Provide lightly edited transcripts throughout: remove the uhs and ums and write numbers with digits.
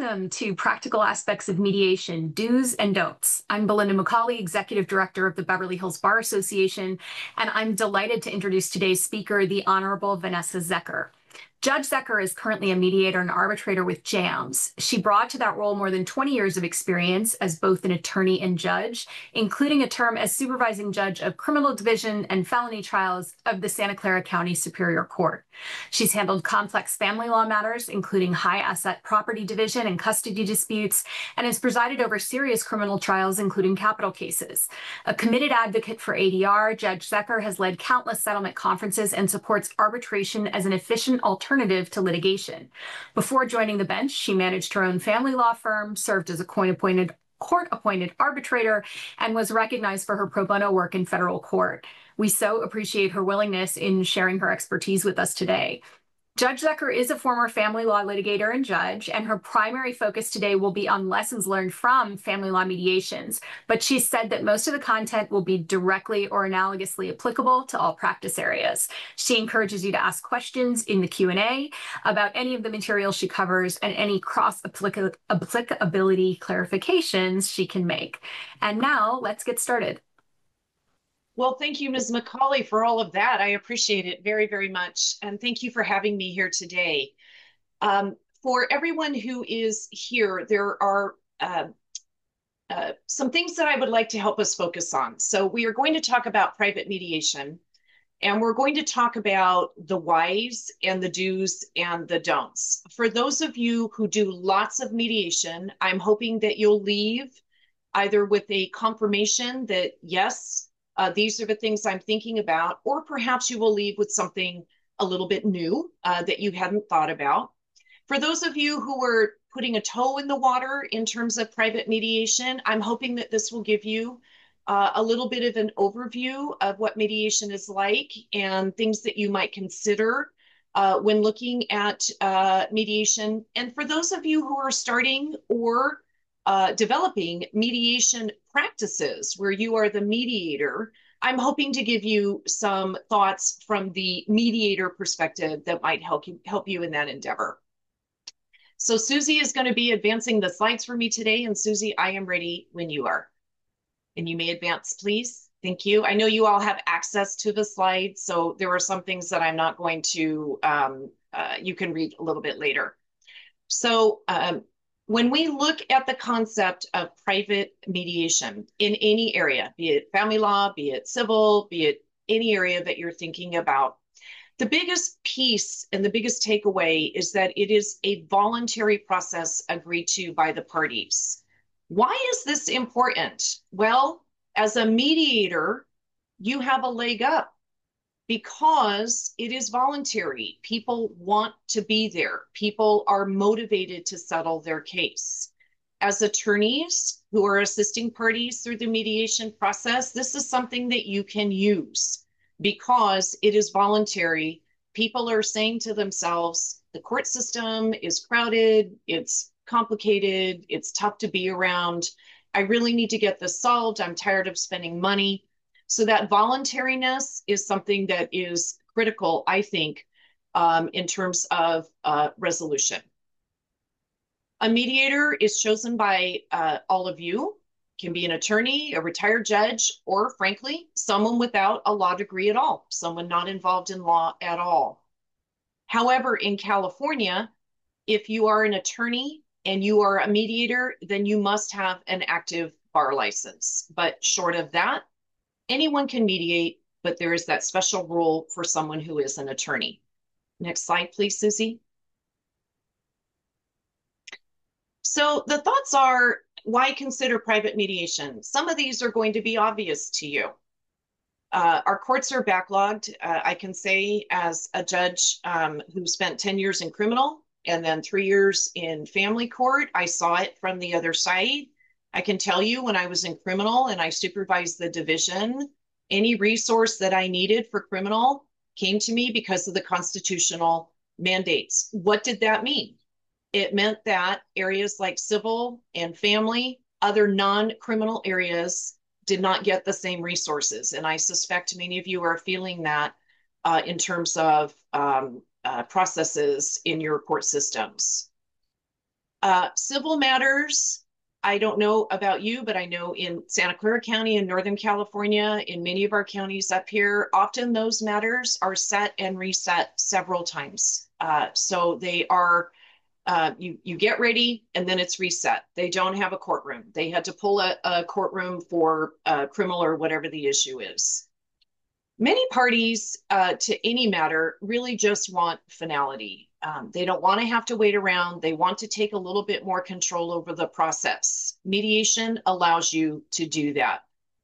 Welcome to Practical Aspects of Mediation, Do's and Don'ts. I'm Belinda McCauley, Executive Director of the Beverly Hills Bar Association, and I'm delighted to introduce today's speaker, the Honorable Vanessa Zecker. Judge Zecker is currently a mediator and arbitrator with JAMS. She brought to that role more than 20 years of experience as both an attorney and judge, including a term as supervising judge of criminal division and felony trials of the Santa Clara County Superior Court. She's handled complex family law matters, including high asset property division and custody disputes, and has presided over serious criminal trials, including capital cases. A committed advocate for ADR, Judge Zecker has led countless settlement conferences and supports arbitration as an efficient alternative to litigation. Before joining the bench, she managed her own family law firm, served as a court-appointed arbitrator, and was recognized for her pro bono work in federal court. We so appreciate her willingness in sharing her expertise with us today. Judge Zecker is a former family law litigator and judge, and her primary focus today will be on lessons learned from family law mediations. But she said that most of the content will be directly or analogously applicable to all practice areas. She encourages you to ask questions in the Q&A about any of the material she covers and any cross-applicability clarifications she can make. And now let's get started. Well, thank you, Ms. McCauley, for all of that. I appreciate it very, very much. And thank you for having me here today. For everyone who is here, there are some things that I would like to help us focus on. So we are going to talk about private mediation, and we're going to talk about the whys and the do's and the don'ts. For those of you who do lots of mediation, I'm hoping that you'll leave either with a confirmation that, yes, these are the things I'm thinking about, or perhaps you will leave with something a little bit new that you hadn't thought about. For those of you who are putting a toe in the water in terms of private mediation, I'm hoping that this will give you a little bit of an overview of what mediation is like and things that you might consider when looking at mediation. And for those of you who are starting or developing mediation practices where you are the mediator, I'm hoping to give you some thoughts from the mediator perspective that might help you in that endeavor. So Susie is going to be advancing the slides for me today. And Susie, I am ready when you are. And you may advance, please. Thank you. I know you all have access to the slides, so there are some things that I'm not going to, you can read a little bit later. So when we look at the concept of private mediation in any area, be it family law, be it civil, be it any area that you're thinking about, the biggest piece and the biggest takeaway is that it is a voluntary process agreed to by the parties. Why is this important? Well, as a mediator, you have a leg up because it is voluntary. People want to be there. People are motivated to settle their case. As attorneys who are assisting parties through the mediation process, this is something that you can use because it is voluntary. People are saying to themselves, the court system is crowded, it's complicated, it's tough to be around. I really need to get this solved. I'm tired of spending money. So that voluntariness is something that is critical, I think, in terms of resolution. A mediator is chosen by all of you, can be an attorney, a retired judge, or frankly, someone without a law degree at all, someone not involved in law at all. However, in California, if you are an attorney and you are a mediator, then you must have an active bar license. But short of that, anyone can mediate, but there is that special rule for someone who is an attorney. Next slide, please, Susie. So the thoughts are, why consider private mediation? Some of these are going to be obvious to you. Our courts are backlogged. I can say as a judge who spent 10 years in criminal and then 3 years in family court, I saw it from the other side. I can tell you when I was in criminal and I supervised the division, any resource that I needed for criminal came to me because of the constitutional mandates. What did that mean? It meant that areas like civil and family, other non-criminal areas did not get the same resources. And I suspect many of you are feeling that in terms of processes in your court systems. Civil matters, I don't know about you, but I know in Santa Clara County in Northern California, in many of our counties up here, often those matters are set and reset several times. So they are, you get ready and then it's reset. They don't have a courtroom. They had to pull a courtroom for criminal or whatever the issue is. Many parties to any matter really just want finality. They don't want to have to wait around. They want to take a little bit more control over the process. Mediation allows you to do that.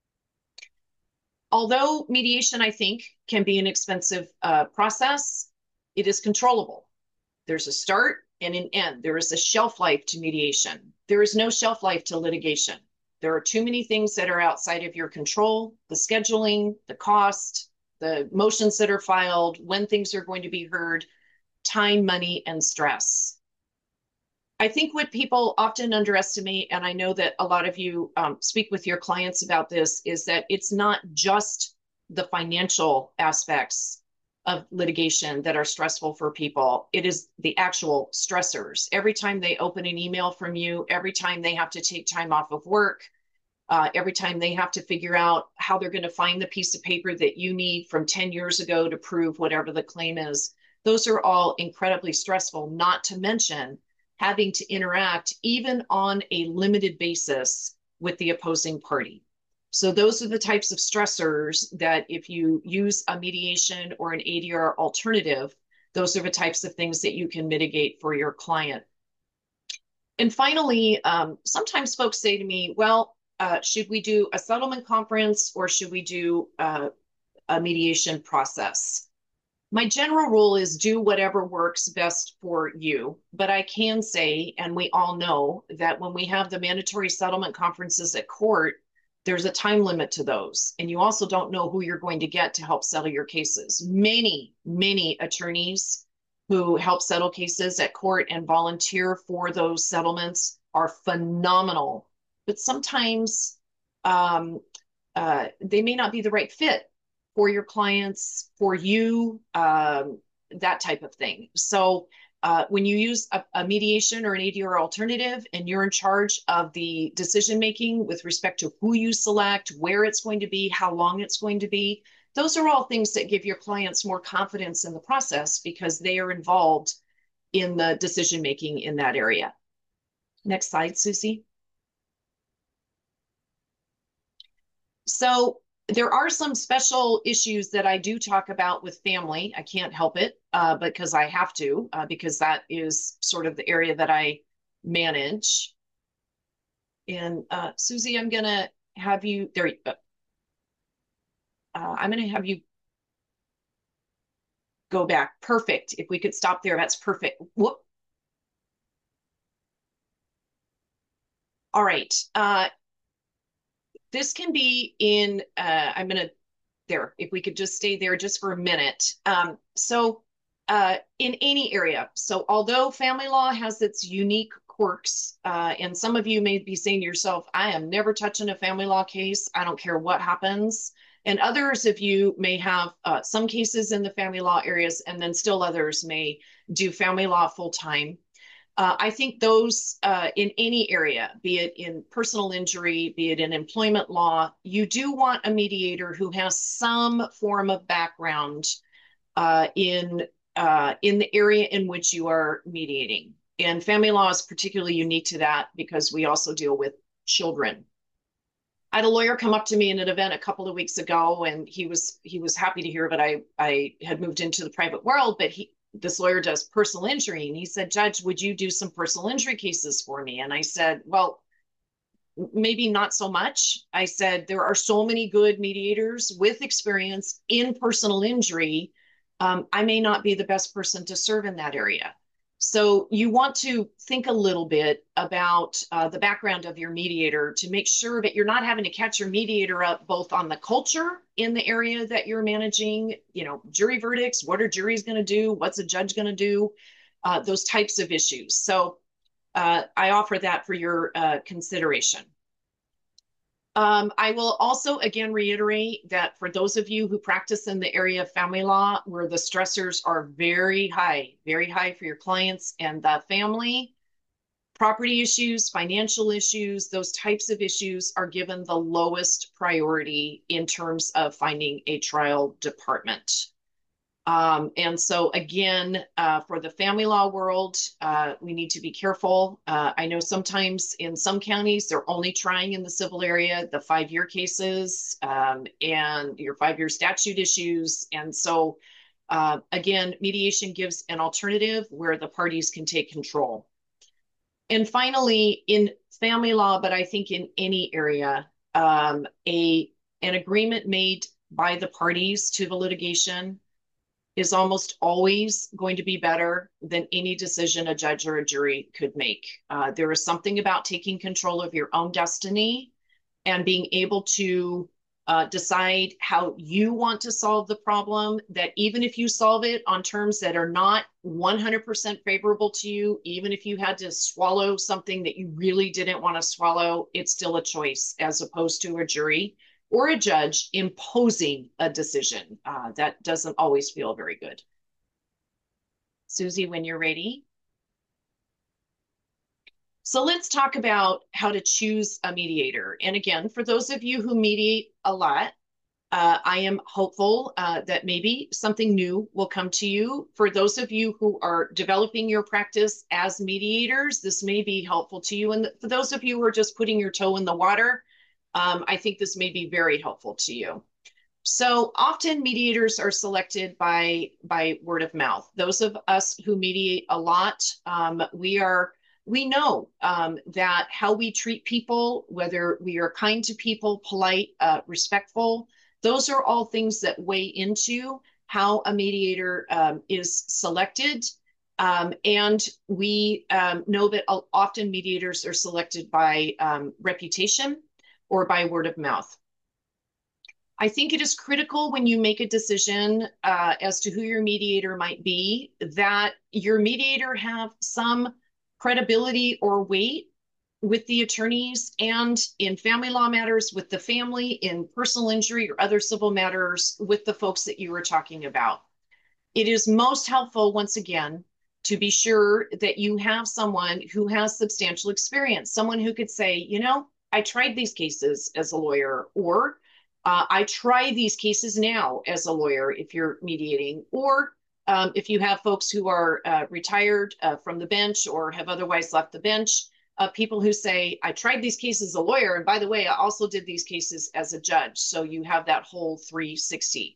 Although mediation, I think, can be an expensive process, it is controllable. There's a start and an end. There is a shelf life to mediation. There is no shelf life to litigation. There are too many things that are outside of your control, the scheduling, the cost, the motions that are filed, when things are going to be heard, time, money, and stress. I think what people often underestimate, and I know that a lot of you speak with your clients about this, is that it's not just the financial aspects of litigation that are stressful for people. It is the actual stressors. Every time they open an email from you, every time they have to take time off of work, every time they have to figure out how they're going to find the piece of paper that you need from 10 years ago to prove whatever the claim is. Those are all incredibly stressful, not to mention having to interact even on a limited basis with the opposing party. So those are the types of stressors that if you use a mediation or an ADR alternative, those are the types of things that you can mitigate for your client. And finally, sometimes folks say to me, well, should we do a settlement conference or should we do a mediation process? My general rule is do whatever works best for you. But I can say, and we all know, that when we have the mandatory settlement conferences at court, there's a time limit to those. And you also don't know who you're going to get to help settle your cases. Many, many attorneys who help settle cases at court and volunteer for those settlements are phenomenal. But sometimes they may not be the right fit for your clients, for you, that type of thing. So when you use a mediation or an ADR alternative and you're in charge of the decision-making with respect to who you select, where it's going to be, how long it's going to be, those are all things that give your clients more confidence in the process because they are involved in the decision-making in that area. Next slide, Susie. So there are some special issues that I do talk about with family. I can't help it because I have to, because that is sort of the area that I manage. And Susie, I'm going to have you, I'm going to have you go back. Perfect. If we could stop there, that's perfect. Whoop. All right. This can be in, I'm going to, there, if we could just stay there just for a minute. In any area, so although family law has its unique quirks, and some of you may be saying to yourself, I am never touching a family law case. I don't care what happens. And others of you may have some cases in the family law areas, and then still others may do family law full time. I think those in any area, be it in personal injury, be it in employment law, you do want a mediator who has some form of background in the area in which you are mediating. And family law is particularly unique to that because we also deal with children. I had a lawyer come up to me in an event a couple of weeks ago, and he was happy to hear that I had moved into the private world, but this lawyer does personal injury. And he said, Judge, would you do some personal injury cases for me? And I said, well, maybe not so much. I said, there are so many good mediators with experience in personal injury. I may not be the best person to serve in that area. So you want to think a little bit about the background of your mediator to make sure that you're not having to catch your mediator up both on the culture in the area that you're managing, jury verdicts, what are juries going to do, what's a judge going to do, those types of issues. So I offer that for your consideration. I will also again reiterate that for those of you who practice in the area of family law where the stressors are very high for your clients and the family, Property issues, financial issues, those types of issues are given the lowest priority in terms of finding a trial department. And so again, for the family law world, we need to be careful. I know sometimes in some counties, they're only trying in the civil area, the 5-year cases, and your 5-year statute issues. And so again, mediation gives an alternative where the parties can take control. And finally, in family law, but I think in any area, an agreement made by the parties to the litigation is almost always going to be better than any decision a judge or a jury could make. There is something about taking control of your own destiny and being able to decide how you want to solve the problem, that even if you solve it on terms that are not 100% favorable to you, even if you had to swallow something that you really didn't want to swallow, it's still a choice, as opposed to a jury or a judge imposing a decision. That doesn't always feel very good. Susie, when you're ready. So let's talk about how to choose a mediator. And again, for those of you who mediate a lot, I am hopeful that maybe something new will come to you. For those of you who are developing your practice as mediators, this may be helpful to you. And for those of you who are just putting your toe in the water, I think this may be very helpful to you. So often mediators are selected by word of mouth. Those of us who mediate a lot, we know that how we treat people, whether we are kind to people, polite, respectful, those are all things that weigh into how a mediator is selected. And we know that often mediators are selected by reputation or by word of mouth. I think it is critical when you make a decision as to who your mediator might be, that your mediator have some credibility or weight with the attorneys, and in family law matters with the family, in personal injury or other civil matters with the folks that you were talking about. It is most helpful, once again, to be sure that you have someone who has substantial experience, someone who could say, you know, I tried these cases as a lawyer, or I try these cases now as a lawyer if you're mediating, or if you have folks who are retired from the bench or have otherwise left the bench, people who say, I tried these cases as a lawyer, and by the way, I also did these cases as a judge. So you have that whole 360.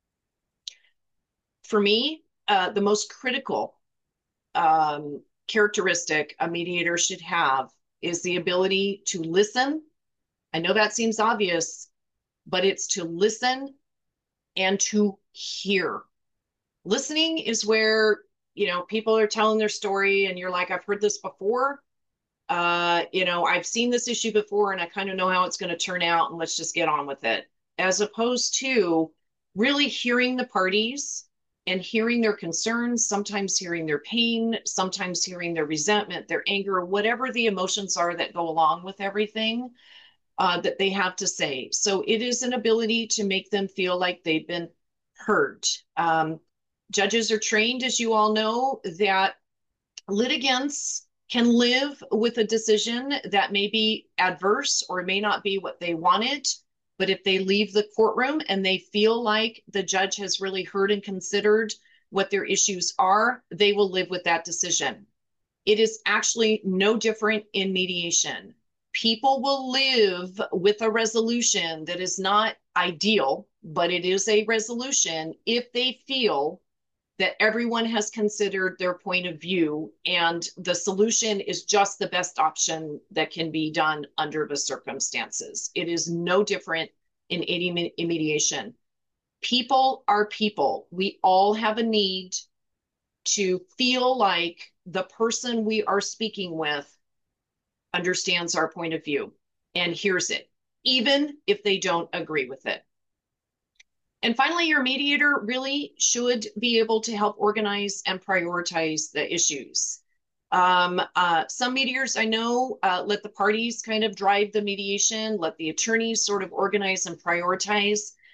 For me, the most critical characteristic a mediator should have is the ability to listen. I know that seems obvious, but it's to listen and to hear. Listening is where, you know, people are telling their story and you're like, I've heard this before. You know, I've seen this issue before and I kind of know how it's going to turn out, and let's just get on with it. As opposed to really hearing the parties and hearing their concerns, sometimes hearing their pain, sometimes hearing their resentment, their anger, whatever the emotions are that go along with everything that they have to say. So it is an ability to make them feel like they've been heard. Judges are trained, as you all know, that litigants can live with a decision that may be adverse or may not be what they wanted. But if they leave the courtroom and they feel like the judge has really heard and considered what their issues are, they will live with that decision. It is actually no different in mediation. People will live with a resolution that is not ideal, but it is a resolution if they feel that everyone has considered their point of view and the solution is just the best option that can be done under the circumstances. It is no different in any mediation. People are people. We all have a need to feel like the person we are speaking with understands our point of view and hears it, even if they don't agree with it. And finally, your mediator really should be able to help organize and prioritize the issues. Some mediators I know let the parties kind of drive the mediation, let the attorneys sort of organize and prioritize.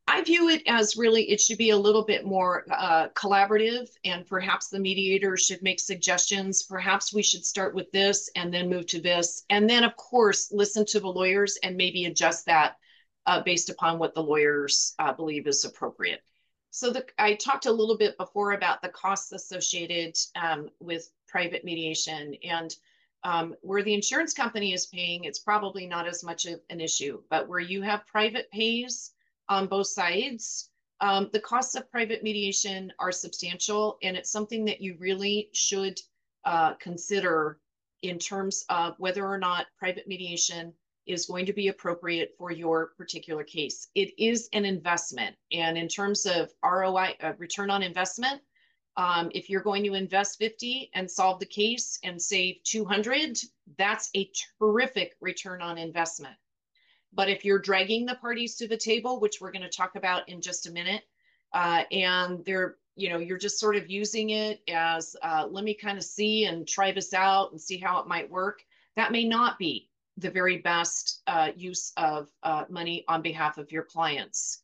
I view it as really, it should be a little bit more collaborative, and perhaps the mediator should make suggestions. Perhaps we should start with this and then move to this. And then, of course, listen to the lawyers and maybe adjust that based upon what the lawyers believe is appropriate. So I talked a little bit before about the costs associated with private mediation. And where the insurance company is paying, it's probably not as much of an issue. But where you have private pays, on both sides. The costs of private mediation are substantial, and it's something that you really should consider in terms of whether or not private mediation is going to be appropriate for your particular case. It is an investment, and in terms of ROI, return on investment, if you're going to invest 50 and solve the case and save 200, that's a terrific return on investment. But if you're dragging the parties to the table, which we're going to talk about in just a minute, and you're just sort of using it as, let me kind of see and try this out and see how it might work, that may not be the very best use of money on behalf of your clients.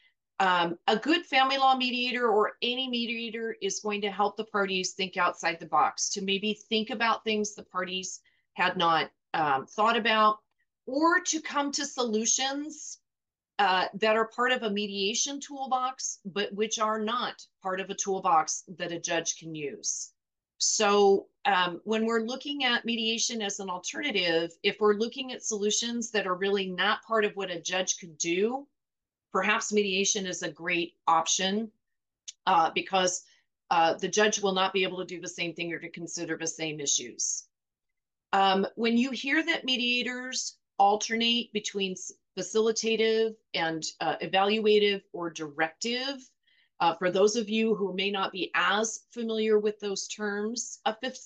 A good family law mediator or any mediator is going to help the parties think outside the box, to maybe think about things the parties had not thought about, or to come to solutions that are part of a mediation toolbox, but which are not part of a toolbox that a judge can use. So when we're looking at mediation as an alternative, if we're looking at solutions that are really not part of what a judge could do, perhaps mediation is a great option because the judge will not be able to do the same thing or to consider the same issues. When you hear that mediators alternate between facilitative and evaluative or directive, for those of you who may not be as familiar with those terms,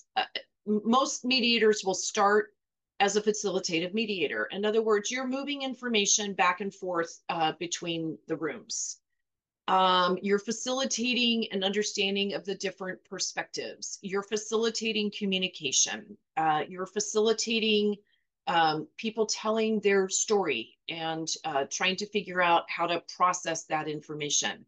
most mediators will start as a facilitative mediator. In other words, you're moving information back and forth between the rooms. You're facilitating an understanding of the different perspectives. You're facilitating communication. You're facilitating people telling their story and trying to figure out how to process that information.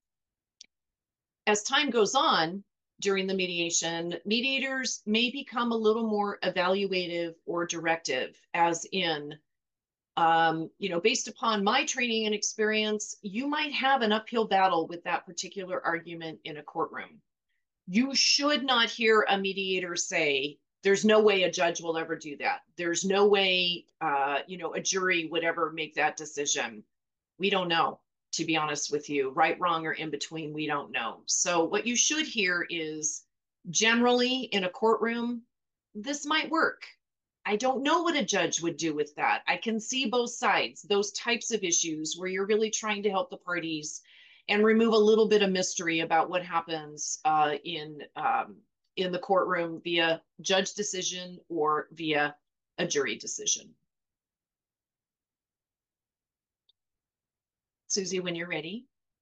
As time goes on during the mediation, mediators may become a little more evaluative or directive, as in, based upon my training and experience, you might have an uphill battle with that particular argument in a courtroom. You should not hear a mediator say, there's no way a judge will ever do that. There's no way, a jury would ever make that decision. We don't know, to be honest with you. Right, wrong, or in between, we don't know. So what you should hear is, generally in a courtroom, this might work. I don't know what a judge would do with that. I can see both sides, those types of issues where you're really trying to help the parties and remove a little bit of mystery about what happens in the courtroom via judge decision or via a jury decision. Susie, when you're ready.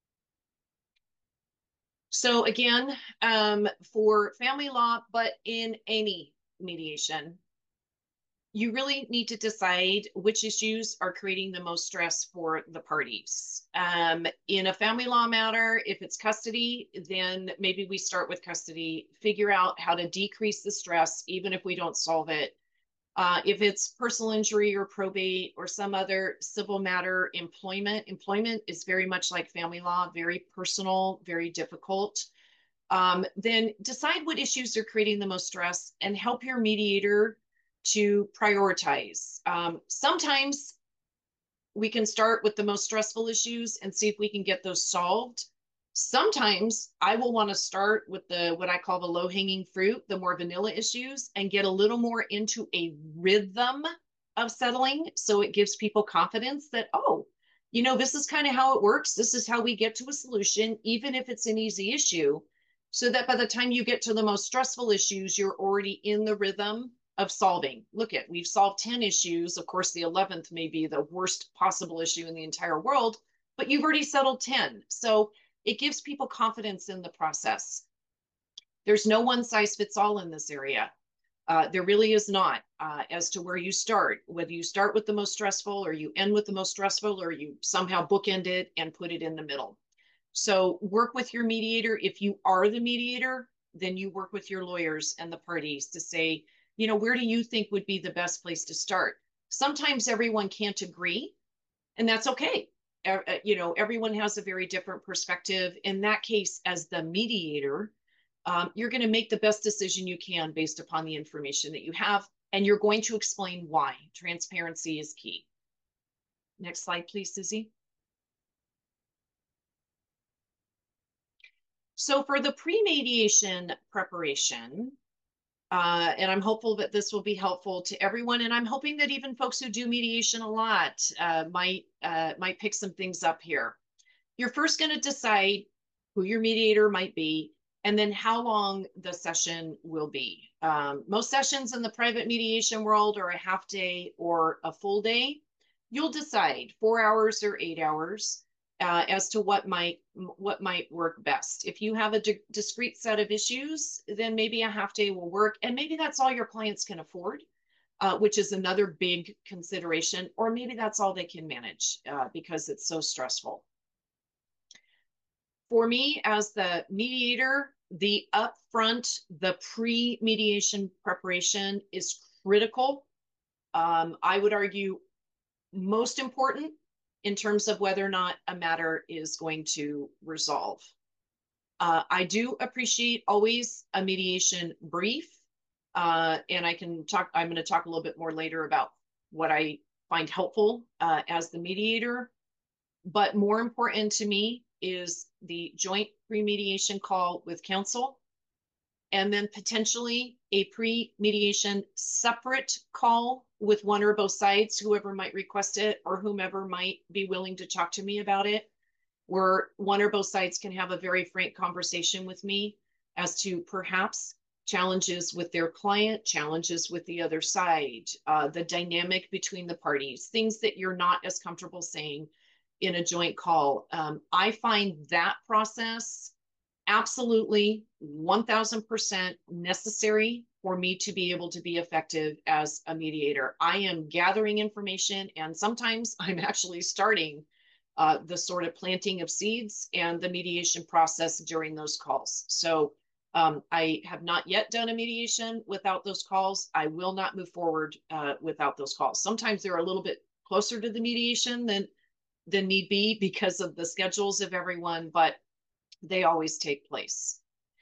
So again, for family law, but in any mediation, you really need to decide which issues are creating the most stress for the parties. In a family law matter, if it's custody, then maybe we start with custody, figure out how to decrease the stress, even if we don't solve it. If it's personal injury or probate or some other civil matter, employment is very much like family law, very personal, very difficult. Then decide what issues are creating the most stress and help your mediator to prioritize. Sometimes we can start with the most stressful issues and see if we can get those solved. Sometimes I will want to start with what I call the low-hanging fruit, the more vanilla issues, and get a little more into a rhythm of settling. So it gives people confidence that, this is kind of how it works. This is how we get to a solution, even if it's an easy issue, so that by the time you get to the most stressful issues, you're already in the rhythm of solving. We've solved 10 issues. Of course, the 11th may be the worst possible issue in the entire world, but you've already settled 10. So it gives people confidence in the process. There's no one size fits all in this area. There really is not, as to where you start, whether you start with the most stressful or you end with the most stressful, or you somehow bookend it and put it in the middle. So work with your mediator. If you are the mediator, then you work with your lawyers and the parties to say, where do you think would be the best place to start? Sometimes everyone can't agree, and that's okay. Everyone has a very different perspective. In that case, as the mediator, you're going to make the best decision you can based upon the information that you have, and you're going to explain why. Transparency is key. Next slide, please, Susie. So for the pre-mediation preparation, and I'm hopeful that this will be helpful to everyone, and I'm hoping that even folks who do mediation a lot might pick some things up here. You're first going to decide who your mediator might be, and then how long the session will be. Most sessions in the private mediation world are a half day or a full day. You'll decide 4 hours or 8 hours as to what might work best. If you have a discrete set of issues, then maybe a half day will work, and maybe that's all your clients can afford, which is another big consideration, or maybe that's all they can manage because it's so stressful. For me, as the mediator, the upfront, the pre-mediation preparation is critical. I would argue most important in terms of whether or not a matter is going to resolve. I do appreciate always a mediation brief, and I'm going to talk a little bit more later about what I find helpful as the mediator. But more important to me is the joint pre-mediation call with counsel, and then potentially a pre-mediation separate call with one or both sides, whoever might request it or whomever might be willing to talk to me about it, where one or both sides can have a very frank conversation with me as to perhaps challenges with their client, challenges with the other side, the dynamic between the parties, things that you're not as comfortable saying in a joint call. I find that process absolutely 1000% necessary for me to be able to be effective as a mediator. I am gathering information, and sometimes I'm actually starting the sort of planting of seeds and the mediation process during those calls. So I have not yet done a mediation without those calls. I will not move forward without those calls. Sometimes they're a little bit closer to the mediation than need be because of the schedules of everyone, but they always take place.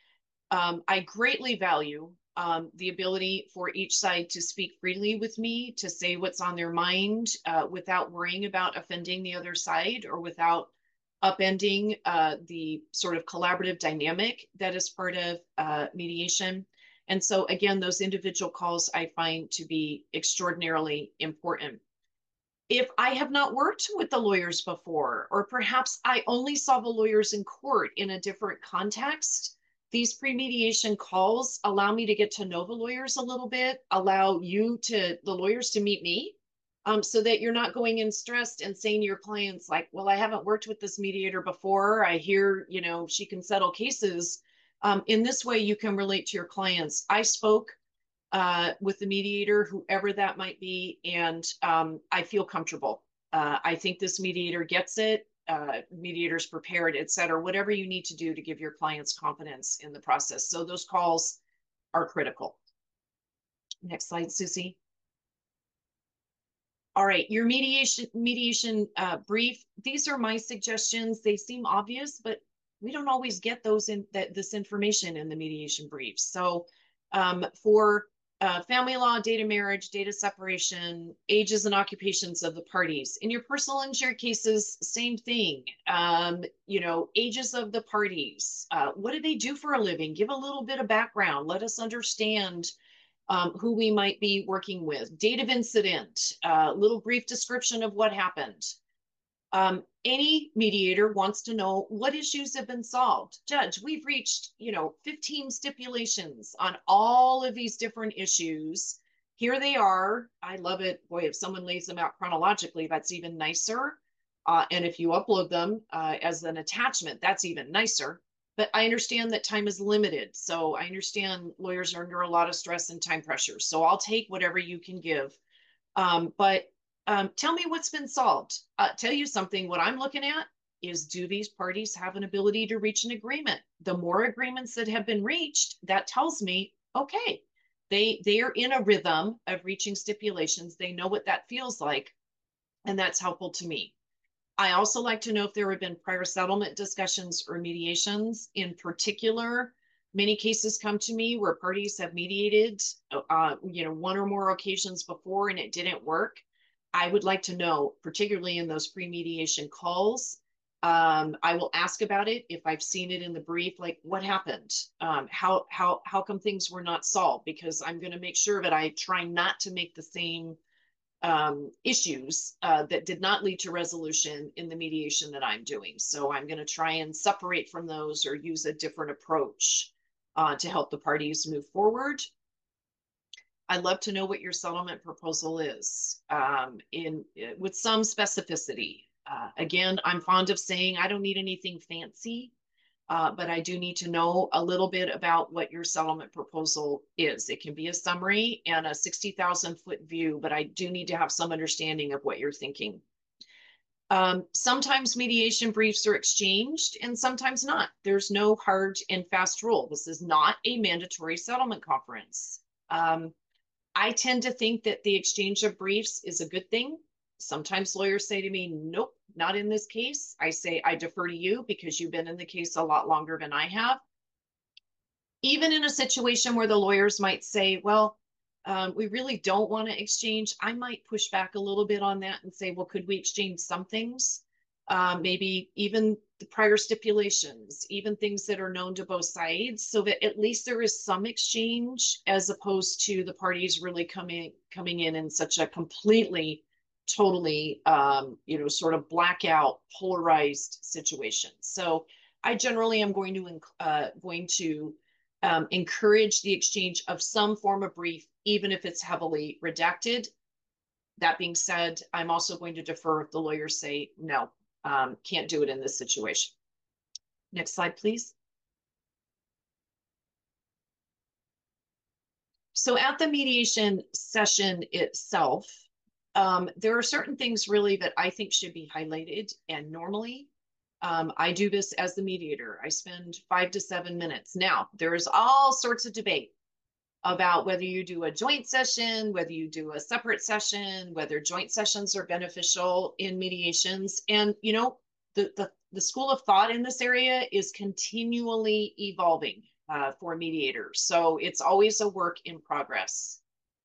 I greatly value the ability for each side to speak freely with me, to say what's on their mind without worrying about offending the other side or without upending the sort of collaborative dynamic that is part of mediation. And so again, those individual calls I find to be extraordinarily important. If I have not worked with the lawyers before, or perhaps I only saw the lawyers in court in a different context, these pre-mediation calls allow me to get to know the lawyers a little bit, allow the lawyers to meet me, so that you're not going in stressed and saying to your clients like, well, I haven't worked with this mediator before. I hear, she can settle cases. In this way, you can relate to your clients. I spoke with the mediator, whoever that might be, and I feel comfortable. I think this mediator gets it. Mediator's prepared, et cetera, whatever you need to do to give your clients confidence in the process. So those calls are critical. Next slide, Susie. All right, your mediation brief. These are my suggestions. They seem obvious, but we don't always get this information in the mediation briefs. So for family law, data marriage, data separation, ages and occupations of the parties. In your personal injury cases, same thing. Ages of the parties. What do they do for a living? Give a little bit of background. Let us understand who we might be working with. Date of incident, little brief description of what happened. Any mediator wants to know what issues have been solved. Judge, we've reached, 15 stipulations on all of these different issues. Here they are. I love it. Boy, if someone lays them out chronologically, that's even nicer. And if you upload them as an attachment, that's even nicer. But I understand that time is limited. So I understand lawyers are under a lot of stress and time pressure. So I'll take whatever you can give. But tell me what's been solved. Tell you something, what I'm looking at is, do these parties have an ability to reach an agreement? The more agreements that have been reached, that tells me, okay, they are in a rhythm of reaching stipulations. They know what that feels like, and that's helpful to me. I also like to know if there have been prior settlement discussions or mediations. In particular, many cases come to me where parties have mediated, one or more occasions before and it didn't work. I would like to know, particularly in those pre-mediation calls. I will ask about it if I've seen it in the brief, like what happened, how come things were not solved? Because I'm going to make sure that I try not to make the same issues that did not lead to resolution in the mediation that I'm doing. So I'm going to try and separate from those or use a different approach to help the parties move forward. I'd love to know what your settlement proposal is with some specificity. Again, I'm fond of saying I don't need anything fancy, but I do need to know a little bit about what your settlement proposal is. It can be a summary and a 60,000-foot view, but I do need to have some understanding of what you're thinking. Sometimes mediation briefs are exchanged and sometimes not. There's no hard and fast rule. This is not a mandatory settlement conference. I tend to think that the exchange of briefs is a good thing. Sometimes lawyers say to me, nope, not in this case. I say, I defer to you because you've been in the case a lot longer than I have. Even in a situation where the lawyers might say, well, we really don't want to exchange, I might push back a little bit on that and say, well, could we exchange some things? Maybe even the prior stipulations, even things that are known to both sides, so that at least there is some exchange as opposed to the parties really coming in such a completely, totally, sort of blackout, polarized situation. So I generally am going to encourage the exchange of some form of brief, even if it's heavily redacted. That being said, I'm also going to defer if the lawyers say, no, can't do it in this situation. Next slide, please. So at the mediation session itself, there are certain things really that I think should be highlighted. And normally, I do this as the mediator. I spend 5 to 7 minutes. Now, there is all sorts of debate about whether you do a joint session, whether you do a separate session, whether joint sessions are beneficial in mediations. And, the school of thought in this area is continually evolving for mediators. So it's always a work in progress.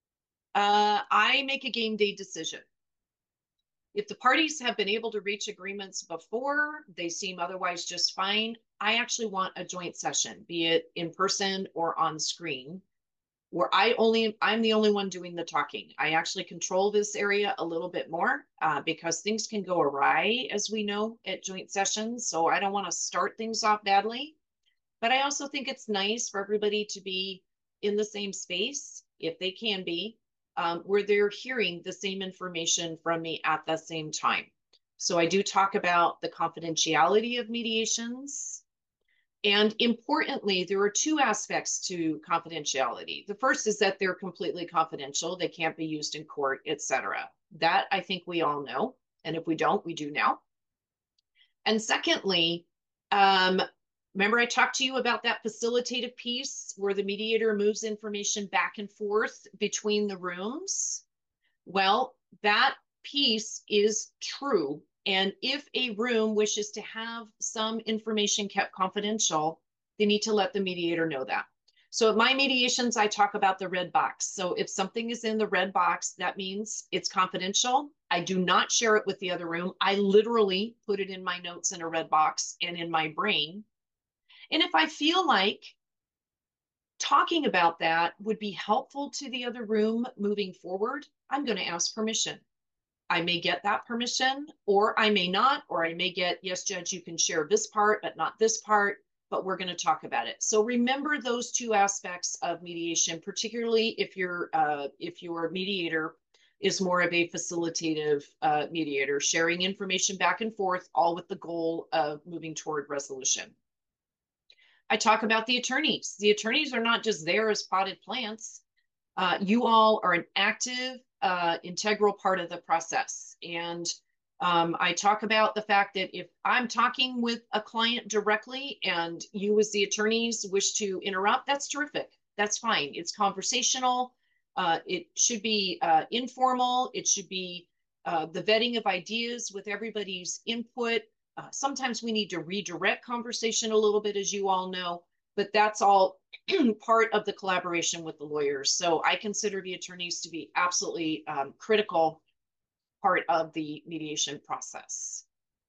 I make a game day decision. If the parties have been able to reach agreements before, they seem otherwise just fine, I actually want a joint session, be it in person or on screen, where I'm the only one doing the talking. I actually control this area a little bit more because things can go awry, as we know, at joint sessions. So I don't want to start things off badly. But I also think it's nice for everybody to be in the same space, if they can be, where they're hearing the same information from me at the same time. So I do talk about the confidentiality of mediations. And importantly, there are two aspects to confidentiality. The first is that they're completely confidential. They can't be used in court, etc. That I think we all know. And if we don't, we do now. And secondly, remember I talked to you about that facilitative piece where the mediator moves information back and forth between the rooms? Well, that piece is true. And if a room wishes to have some information kept confidential, they need to let the mediator know that. So at my mediations, I talk about the red box. So if something is in the red box, that means it's confidential. I do not share it with the other room. I literally put it in my notes in a red box and in my brain. And if I feel like talking about that would be helpful to the other room moving forward, I'm going to ask permission. I may get that permission, or I may not, or I may get, yes, Judge, you can share this part, but not this part, but we're going to talk about it. So remember those two aspects of mediation, particularly if your mediator is more of a facilitative mediator, sharing information back and forth, all with the goal of moving toward resolution. I talk about the attorneys. The attorneys are not just there as potted plants. You all are an active, integral part of the process. And I talk about the fact that if I'm talking with a client directly and you as the attorneys wish to interrupt, that's terrific. That's fine. It's conversational. It should be informal. It should be the vetting of ideas with everybody's input. Sometimes we need to redirect conversation a little bit, as you all know, but that's all part of the collaboration with the lawyers. So I consider the attorneys to be absolutely critical part of the mediation process.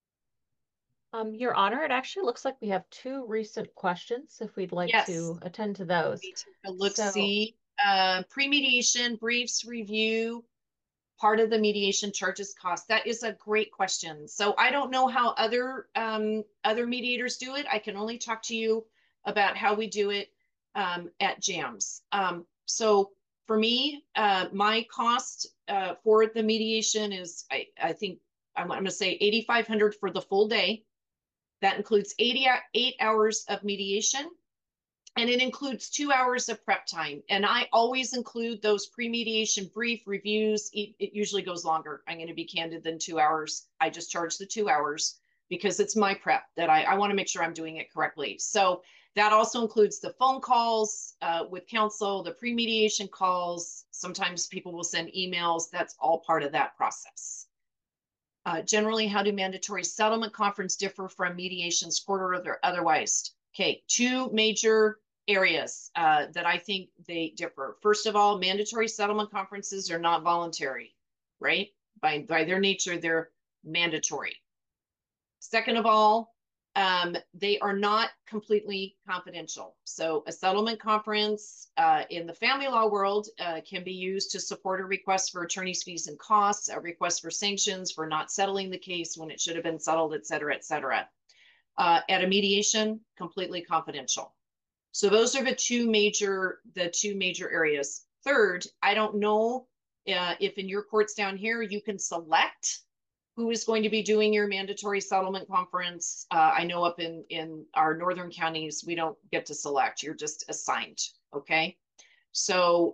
Your Honor, it actually looks like we have two recent questions if we'd like Yes, to attend to those. we take a look, So, see, pre-mediation briefs review, part of the mediation charges cost. That is a great question. So I don't know how other mediators do it. I can only talk to you about how we do it at JAMS. So for me, my cost for the mediation is, I think I'm going to say 8,500 for the full day. That includes 8 hours of mediation, and it includes 2 hours of prep time. And I always include those pre-mediation brief reviews. It usually goes longer. I'm going to be candid than 2 hours. I just charge the 2 hours because it's my prep that I want to make sure I'm doing it correctly. So that also includes the phone calls with counsel, the pre-mediation calls. Sometimes people will send emails. That's all part of that process. Generally, how do mandatory settlement conference differ from mediations, court or otherwise? Okay, two major areas that I think they differ. First of all, mandatory settlement conferences are not voluntary, right? By their nature, they're mandatory. Second of all, they are not completely confidential. So a settlement conference in the family law world can be used to support a request for attorney's fees and costs, a request for sanctions for not settling the case when it should have been settled, et cetera, et cetera. At a mediation, completely confidential. So those are the two major areas. Third, I don't know if in your courts down here you can select who is going to be doing your mandatory settlement conference. I know up in our northern counties, we don't get to select. You're just assigned, okay? So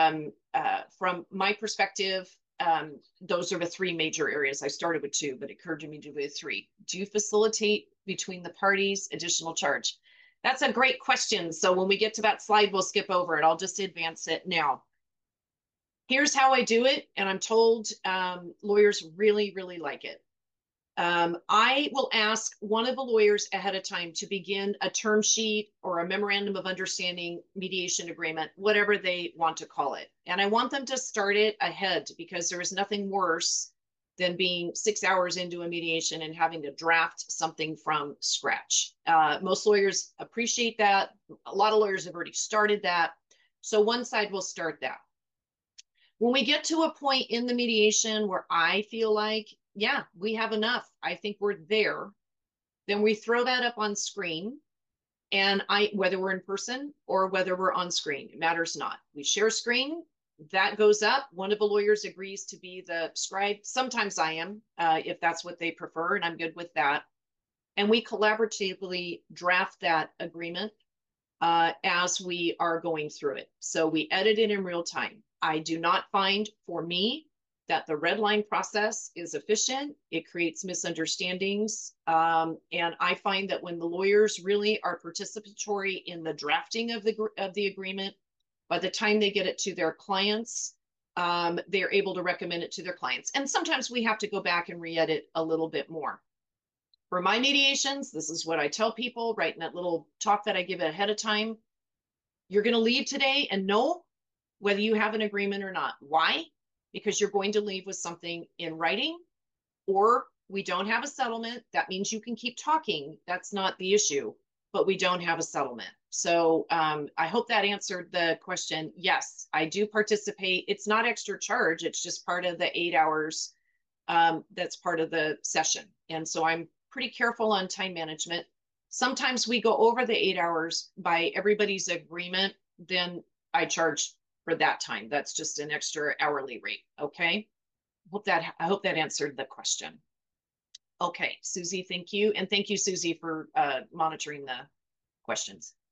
from my perspective, those are the three major areas. I started with two, but it occurred to me to do the three. Do you facilitate between the parties additional charge? That's a great question. So when we get to that slide, we'll skip over it. I'll just advance it now. Here's how I do it, and I'm told lawyers really, really like it. I will ask one of the lawyers ahead of time to begin a term sheet or a memorandum of understanding, mediation agreement, whatever they want to call it. And I want them to start it ahead because there is nothing worse than being 6 hours into a mediation and having to draft something from scratch. Most lawyers appreciate that. A lot of lawyers have already started that. So one side will start that. When we get to a point in the mediation where I feel like, yeah, we have enough, I think we're there, then we throw that up on screen. And whether we're in person or whether we're on screen, it matters not. We share screen, that goes up. One of the lawyers agrees to be the scribe. Sometimes I am, if that's what they prefer, and I'm good with that. And we collaboratively draft that agreement as we are going through it. So we edit it in real time. I do not find, for me, that the red line process is efficient. It creates misunderstandings. And I find that when the lawyers really are participatory in the drafting of the agreement, by the time they get it to their clients, they're able to recommend it to their clients. And sometimes we have to go back and re-edit a little bit more. For my mediations, this is what I tell people right in that little talk that I give ahead of time. You're going to leave today and know whether you have an agreement or not. Why? Because you're going to leave with something in writing, or we don't have a settlement. That means you can keep talking. That's not the issue, but we don't have a settlement. So I hope that answered the question. Yes, I do participate. It's not extra charge. It's just part of the 8 hours that's part of the session. And so I'm pretty careful on time management. Sometimes we go over the 8 hours by everybody's agreement, then I charge for that time. That's just an extra hourly rate. Okay. I hope that answered the question. Okay, Susie, thank you. And thank you, Susie, for monitoring the questions.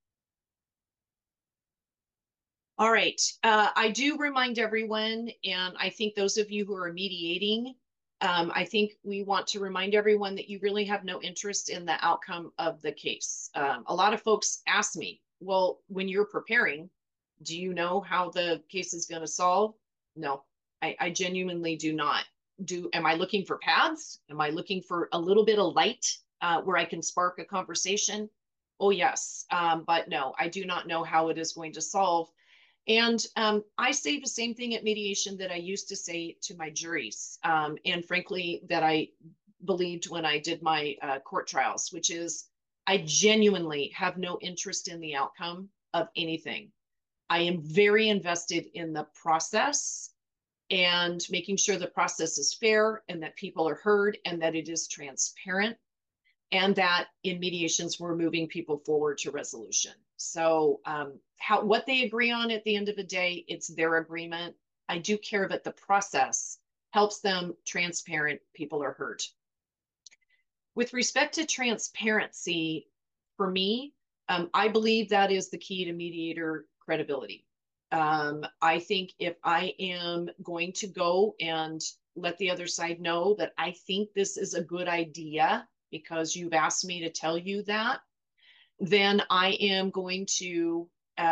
All right. I do remind everyone, and I think those of you who are mediating, I think we want to remind everyone that you really have no interest in the outcome of the case. A lot of folks ask me, well, when you're preparing, do you know how the case is going to solve? No, I genuinely do not. Am I looking for paths? Am I looking for a little bit of light where I can spark a conversation? Oh, yes. But no, I do not know how it is going to solve. And I say the same thing at mediation that I used to say to my juries, and frankly, that I believed when I did my court trials, which is I genuinely have no interest in the outcome of anything. I am very invested in the process and making sure the process is fair and that people are heard and that it is transparent and that in mediations we're moving people forward to resolution. So what they agree on at the end of the day, it's their agreement. I do care that the process helps them transparent, people are heard. With respect to transparency, for me, I believe that is the key to mediator credibility. I think if I am going to go and let the other side know that I think this is a good idea because you've asked me to tell you that, then I am going to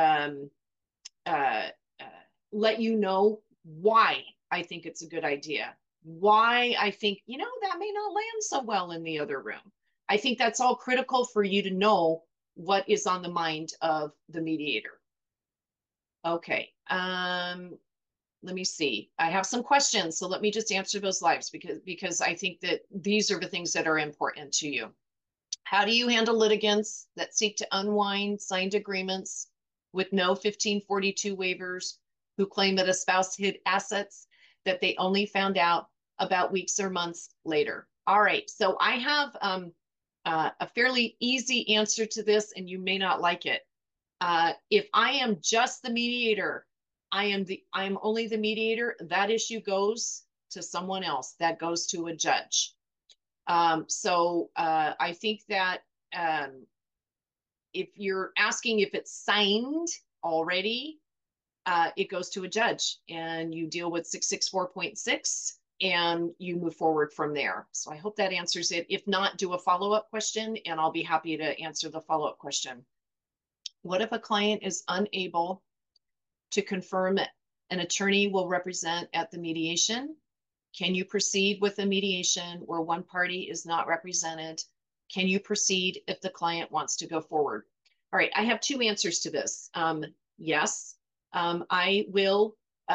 let you know why I think it's a good idea, why I think, that may not land so well in the other room. I think that's all critical for you to know what is on the mind of the mediator. Okay. Let me see. I have some questions, so let me just answer those lives because I think that these are the things that are important to you. How do you handle litigants that seek to unwind signed agreements with no 1542 waivers who claim that a spouse hid assets that they only found out about weeks or months later? All right, so I have a fairly easy answer to this, and you may not like it. If I am just the mediator, I am only the mediator, that issue goes to someone else, that goes to a judge. I think that if you're asking if it's signed already, it goes to a judge and you deal with 664.6 and you move forward from there. So I hope that answers it. If not, do a follow-up question and I'll be happy to answer the follow-up question. What if a client is unable to confirm that an attorney will represent at the mediation? Can you proceed with a mediation where one party is not represented? Can you proceed if the client wants to go forward? All right, I have two answers to this. Yes, I will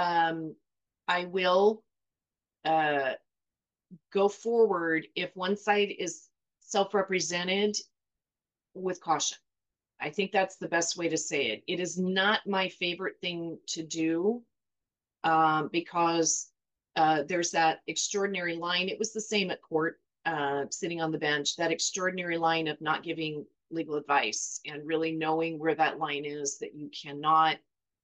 go forward if one side is self-represented with caution. I think that's the best way to say it. It is not my favorite thing to do because there's that extraordinary line. It was the same at court, sitting on the bench, that extraordinary line of not giving legal advice and really knowing where that line is, that you cannot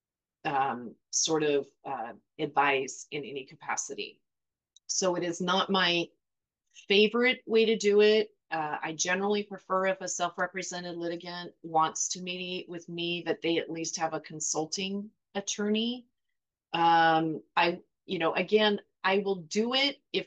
advise in any capacity. So it is not my favorite way to do it. I generally prefer if a self-represented litigant wants to mediate with me that they at least have a consulting attorney. Again, I will do it if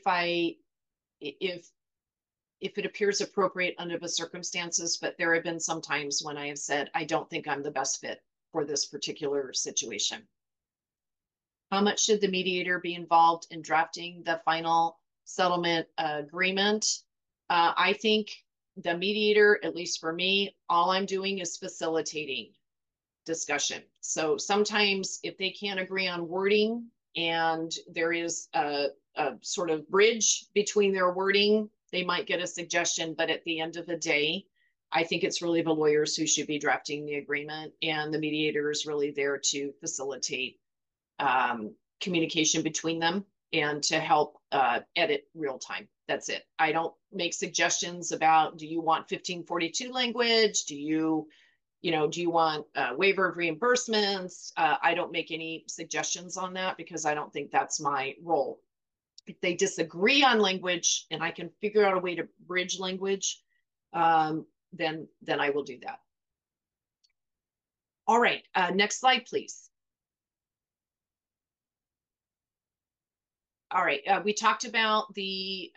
it appears appropriate under the circumstances, but there have been some times when I have said, I don't think I'm the best fit for this particular situation. How much should the mediator be involved in drafting the final settlement agreement? I think the mediator, at least for me, all I'm doing is facilitating discussion. So sometimes if they can't agree on wording and there is a sort of bridge between their wording, they might get a suggestion, but at the end of the day, I think it's really the lawyers who should be drafting the agreement, and the mediator is really there to facilitate communication between them and to help edit real time. That's it. I don't make suggestions about, do you want 1542 language? Do you want a waiver of reimbursements? I don't make any suggestions on that because I don't think that's my role. If they disagree on language and I can figure out a way to bridge language, then I will do that. All right, next slide, please. All right, we talked about the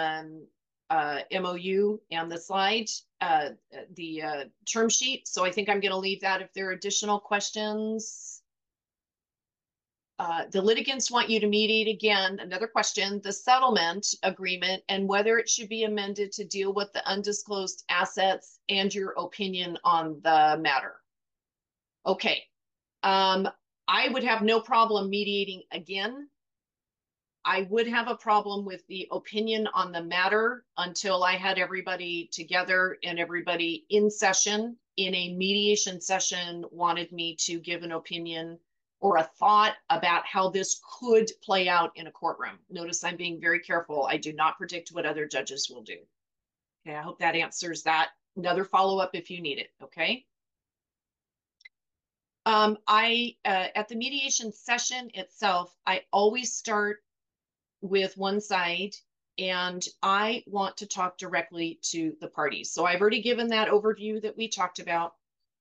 MOU and the slide, the term sheet. So I think I'm going to leave that if there are additional questions. The litigants want you to mediate again, another question, the settlement agreement and whether it should be amended to deal with the undisclosed assets and your opinion on the matter. Okay. I would have no problem mediating again. I would have a problem with the opinion on the matter until I had everybody together and everybody in session in a mediation session wanted me to give an opinion or a thought about how this could play out in a courtroom. Notice I'm being very careful. I do not predict what other judges will do. Okay, I hope that answers that. Another follow-up if you need it, okay? At the mediation session itself, I always start with one side and I want to talk directly to the parties. So I've already given that overview that we talked about.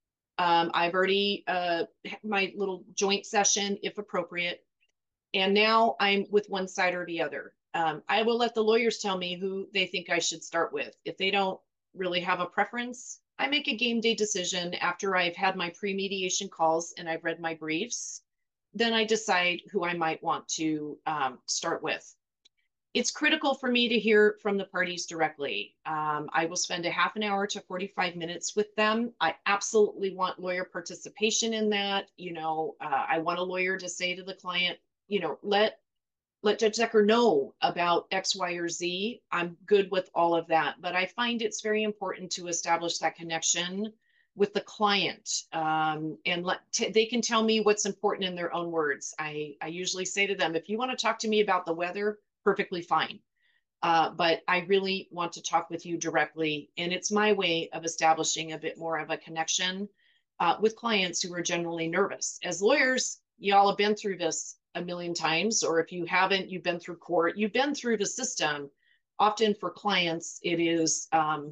I've already my little joint session if appropriate. And now I'm with one side or the other. I will let the lawyers tell me who they think I should start with. If they don't really have a preference, I make a game day decision after I've had my pre-mediation calls and I've read my briefs. Then I decide who I might want to start with. It's critical for me to hear from the parties directly. I will spend a half an hour to 45 minutes with them. I absolutely want lawyer participation in that. You know, I want a lawyer to say to the client, you know, let Judge Zecher know about X, Y, or Z. I'm good with all of that. But I find it's very important to establish that connection with the client, and they can tell me what's important in their own words. I usually say to them, if you want to talk to me about the weather, perfectly fine. But I really want to talk with you directly. And it's my way of establishing a bit more of a connection with clients who are generally nervous. As lawyers, y'all have been through this a million times, or if you haven't, you've been through court, you've been through the system. Often for clients, it is a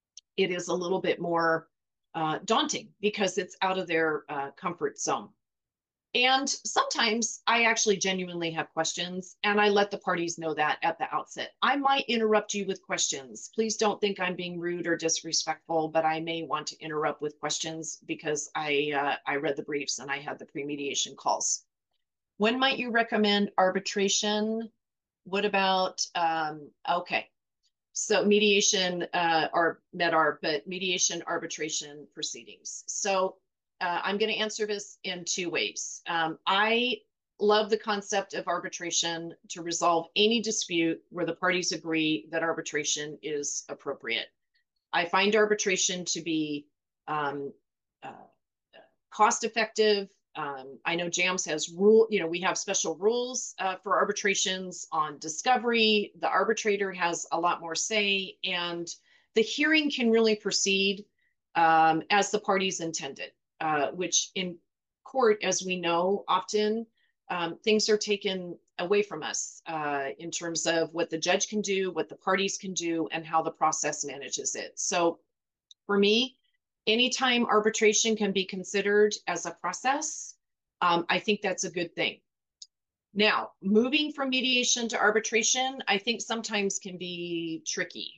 little bit more daunting because it's out of their comfort zone. And sometimes I actually genuinely have questions and I let the parties know that at the outset. I might interrupt you with questions. Please don't think I'm being rude or disrespectful, but I may want to interrupt with questions because I read the briefs and I had the pre-mediation calls. When might you recommend arbitration? What about, okay. So mediation or MED-ARB, but mediation arbitration proceedings. So I'm going to answer this in two ways. I love the concept of arbitration to resolve any dispute where the parties agree that arbitration is appropriate. I find arbitration to be cost-effective. I know JAMS has we have special rules for arbitrations on discovery. The arbitrator has a lot more say, and the hearing can really proceed as the parties intended. Which in court, as we know, often things are taken away from us in terms of what the judge can do, what the parties can do, and how the process manages it. So for me, anytime arbitration can be considered as a process, I think that's a good thing. Now, moving from mediation to arbitration, I think sometimes can be tricky.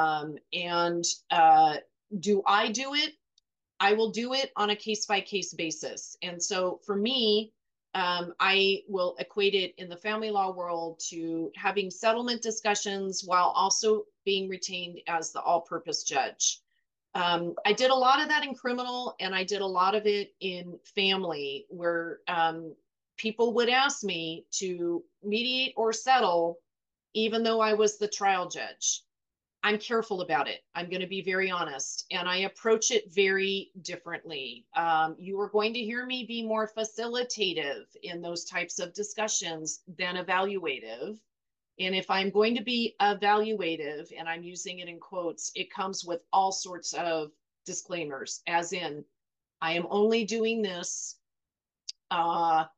Do I do it? I will do it on a case-by-case basis. And so for me, I will equate it in the family law world to having settlement discussions while also being retained as the all-purpose judge. I did a lot of that in criminal, and I did a lot of it in family, where people would ask me to mediate or settle, even though I was the trial judge. I'm careful about it. I'm going to be very honest, and I approach it very differently. You are going to hear me be more facilitative in those types of discussions than evaluative. And if I'm going to be evaluative, and I'm using it in quotes, it comes with all sorts of disclaimers, as in, I am only doing this. I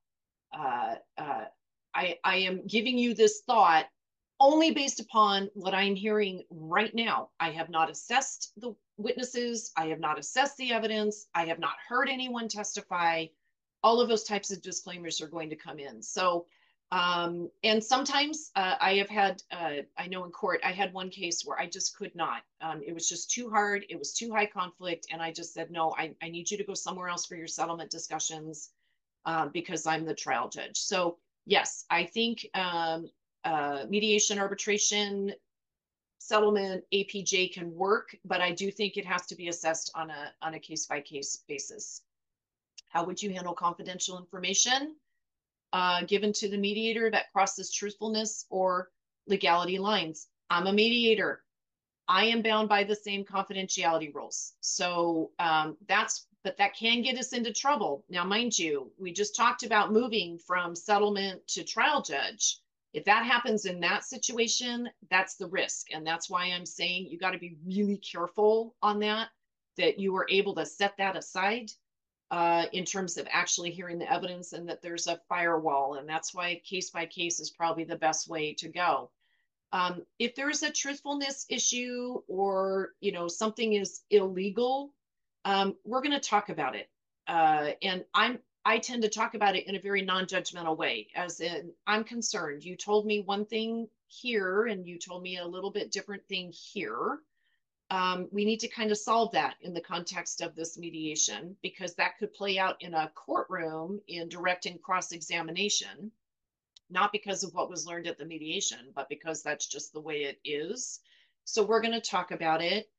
am giving you this thought only based upon what I'm hearing right now. I have not assessed the witnesses. I have not assessed the evidence. I have not heard anyone testify. All of those types of disclaimers are going to come in. So And sometimes I have had, I know in court, I had one case where I just could not. It was just too hard. It was too high conflict. And I just said, no, I need you to go somewhere else for your settlement discussions because I'm the trial judge. So yes, I think mediation, arbitration, settlement, APJ can work, but I do think it has to be assessed on a case-by-case basis. How would you handle confidential information given to the mediator that crosses truthfulness or legality lines? I'm a mediator. I am bound by the same confidentiality rules. So but that can get us into trouble. Now, mind you, we just talked about moving from settlement to trial judge. If that happens in that situation, that's the risk. And that's why I'm saying you got to be really careful on that you are able to set that aside in terms of actually hearing the evidence and that there's a firewall. And that's why case by case is probably the best way to go. If there's a truthfulness issue or, something is illegal, we're going to talk about it. And I tend to talk about it in a very non-judgmental way, as in, I'm concerned. You told me one thing here and you told me a little bit different thing here. We need to kind of solve that in the context of this mediation, because that could play out in a courtroom in direct and cross-examination, not because of what was learned at the mediation, but because that's just the way it is. So we're going to talk about it.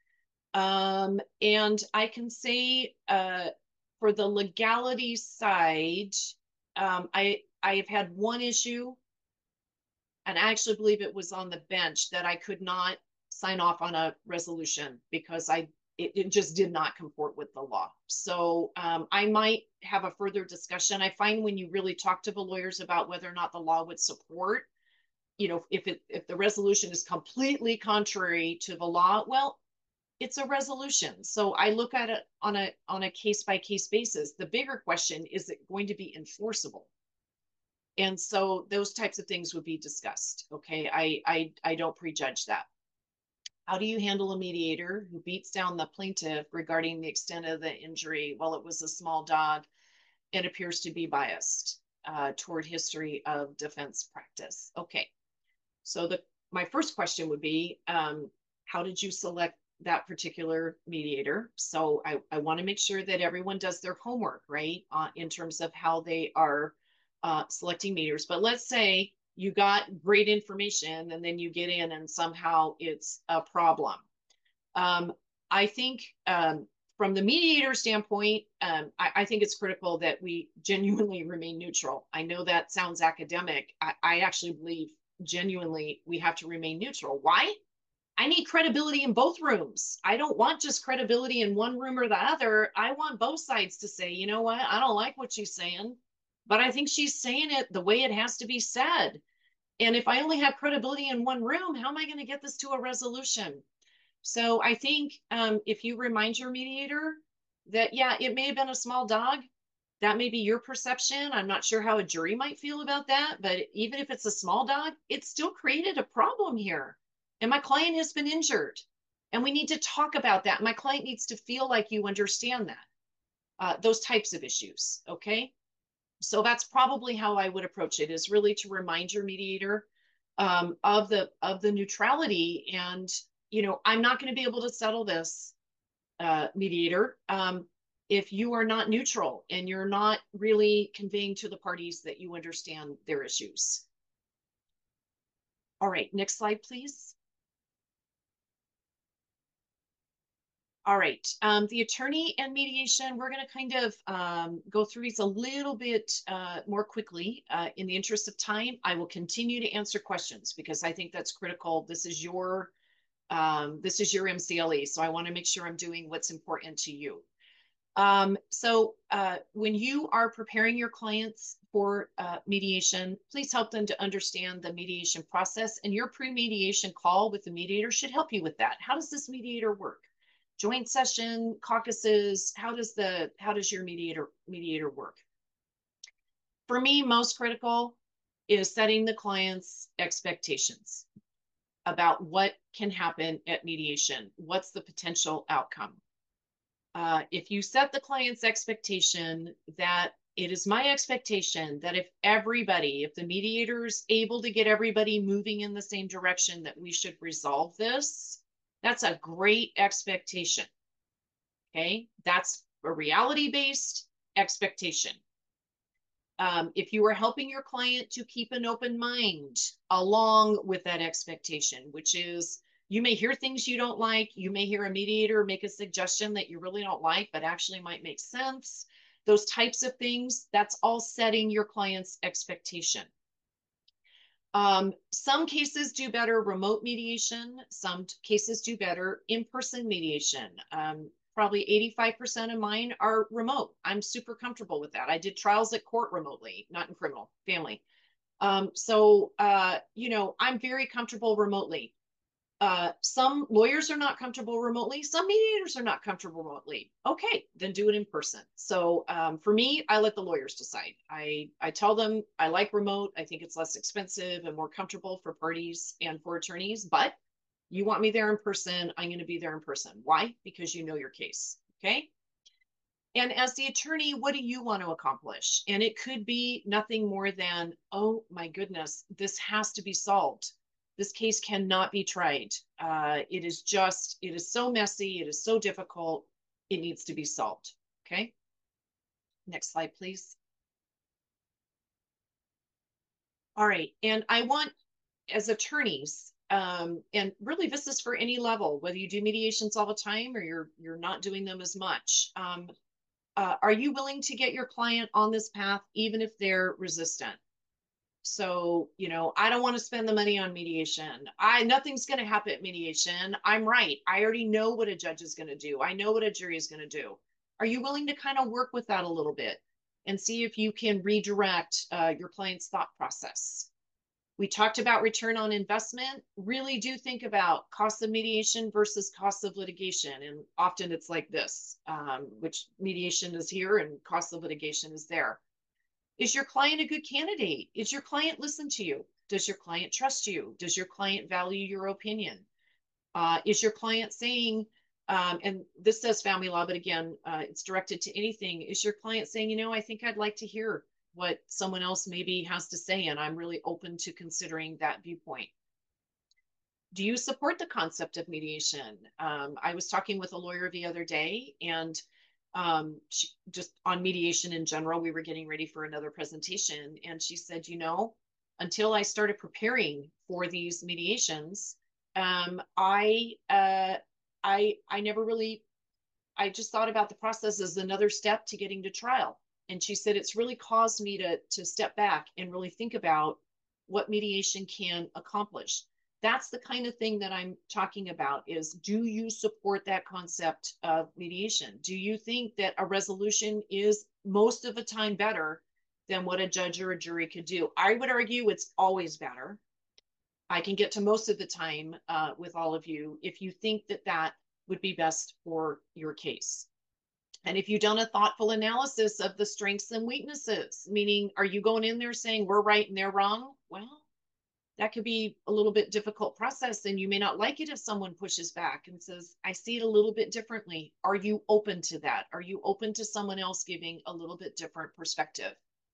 And I can say for the legality side, I have had one issue, and I actually believe it was on the bench, that I could not sign off on a resolution because it just did not comport with the law. So I might have a further discussion. I find when you really talk to the lawyers about whether or not the law would support, if the resolution is completely contrary to the law, well, it's a resolution. So I look at it on a case-by-case basis. The bigger question, is it going to be enforceable? And so those types of things would be discussed. Okay, I don't prejudge that. How do you handle a mediator who beats down the plaintiff regarding the extent of the injury? Well, it was a small dog and appears to be biased toward history of defense practice. Okay, so my first question would be, how did you select that particular mediator? So I want to make sure that everyone does their homework, right, in terms of how they are selecting mediators. But let's say you got great information and then you get in and somehow it's a problem. I think from the mediator standpoint, I think it's critical that we genuinely remain neutral. I know that sounds academic. I actually believe genuinely we have to remain neutral. Why? I need credibility in both rooms. I don't want just credibility in one room or the other. I want both sides to say, you know what, I don't like what she's saying, but I think she's saying it the way it has to be said. And if I only have credibility in one room, how am I going to get this to a resolution? So I think if you remind your mediator that, yeah, it may have been a small dog, that may be your perception. I'm not sure how a jury might feel about that, but even if it's a small dog, it still created a problem here. And my client has been injured. And we need to talk about that. My client needs to feel like you understand that, those types of issues, okay? So that's probably how I would approach it, is really to remind your mediator of the neutrality. And, I'm not going to be able to settle this, mediator, if you are not neutral and you're not really conveying to the parties that you understand their issues. All right, next slide, please. All right, the attorney and mediation, we're going to kind of go through these a little bit more quickly. In the interest of time, I will continue to answer questions because I think that's critical. This is your MCLE, so I want to make sure I'm doing what's important to you. So when you are preparing your clients for mediation, please help them to understand the mediation process, and your pre-mediation call with the mediator should help you with that. How does this mediator work? Joint session, caucuses, how does your mediator work? For me, most critical is setting the client's expectations about what can happen at mediation. What's the potential outcome? If you set the client's expectation that it is my expectation that if the mediator is able to get everybody moving in the same direction, that we should resolve this. That's a great expectation. Okay, that's a reality-based expectation. If you are helping your client to keep an open mind along with that expectation, which is you may hear things you don't like, you may hear a mediator make a suggestion that you really don't like, but actually might make sense. Those types of things, that's all setting your client's expectation. Some cases do better remote mediation. Some cases do better in-person mediation. Probably 85% of mine are remote. I'm super comfortable with that. I did trials at court remotely, not in criminal, family. You know, I'm very comfortable remotely. Some lawyers are not comfortable remotely. Some mediators are not comfortable remotely. Okay, then do it in person. So for me, I let the lawyers decide. I tell them I like remote. I think it's less expensive and more comfortable for parties and for attorneys, but you want me there in person, I'm going to be there in person. Why? Because you know your case. Okay. And as the attorney, what do you want to accomplish? And it could be nothing more than, oh my goodness, this has to be solved. This case cannot be tried. It is so messy. It is so difficult. It needs to be solved. Okay. Next slide, please. All right. And I want, as attorneys, and really this is for any level, whether you do mediations all the time or you're not doing them as much. Are you willing to get your client on this path, even if they're resistant? So, you know, I don't want to spend the money on mediation. Nothing's going to happen at mediation. I'm right. I already know what a judge is going to do. I know what a jury is going to do. Are you willing to kind of work with that a little bit and see if you can redirect your client's thought process? We talked about return on investment. Really do think about cost of mediation versus cost of litigation. And often it's like this, which mediation is here and cost of litigation is there. Is your client a good candidate? Is your client listen to you? Does your client trust you? Does your client value your opinion? Is your client saying, and this says family law, but again, it's directed to anything. Is your client saying, you know, I think I'd like to hear what someone else maybe has to say, and I'm really open to considering that viewpoint? Do you support the concept of mediation? I was talking with a lawyer the other day, and just on mediation in general, we were getting ready for another presentation, and she said, you know, until I started preparing for these mediations, I never really, I just thought about the process as another step to getting to trial. And she said, it's really caused me to step back and really think about what mediation can accomplish. That's the kind of thing that I'm talking about is, do you support that concept of mediation? Do you think that a resolution is most of the time better than what a judge or a jury could do? I would argue it's always better. I can get to most of the time with all of you if you think that that would be best for your case. And if you've done a thoughtful analysis of the strengths and weaknesses, meaning, are you going in there saying we're right and they're wrong? Well, that could be a little bit difficult process, and you may not like it if someone pushes back and says, I see it a little bit differently. Are you open to that? Are you open to someone else giving a little bit different perspective?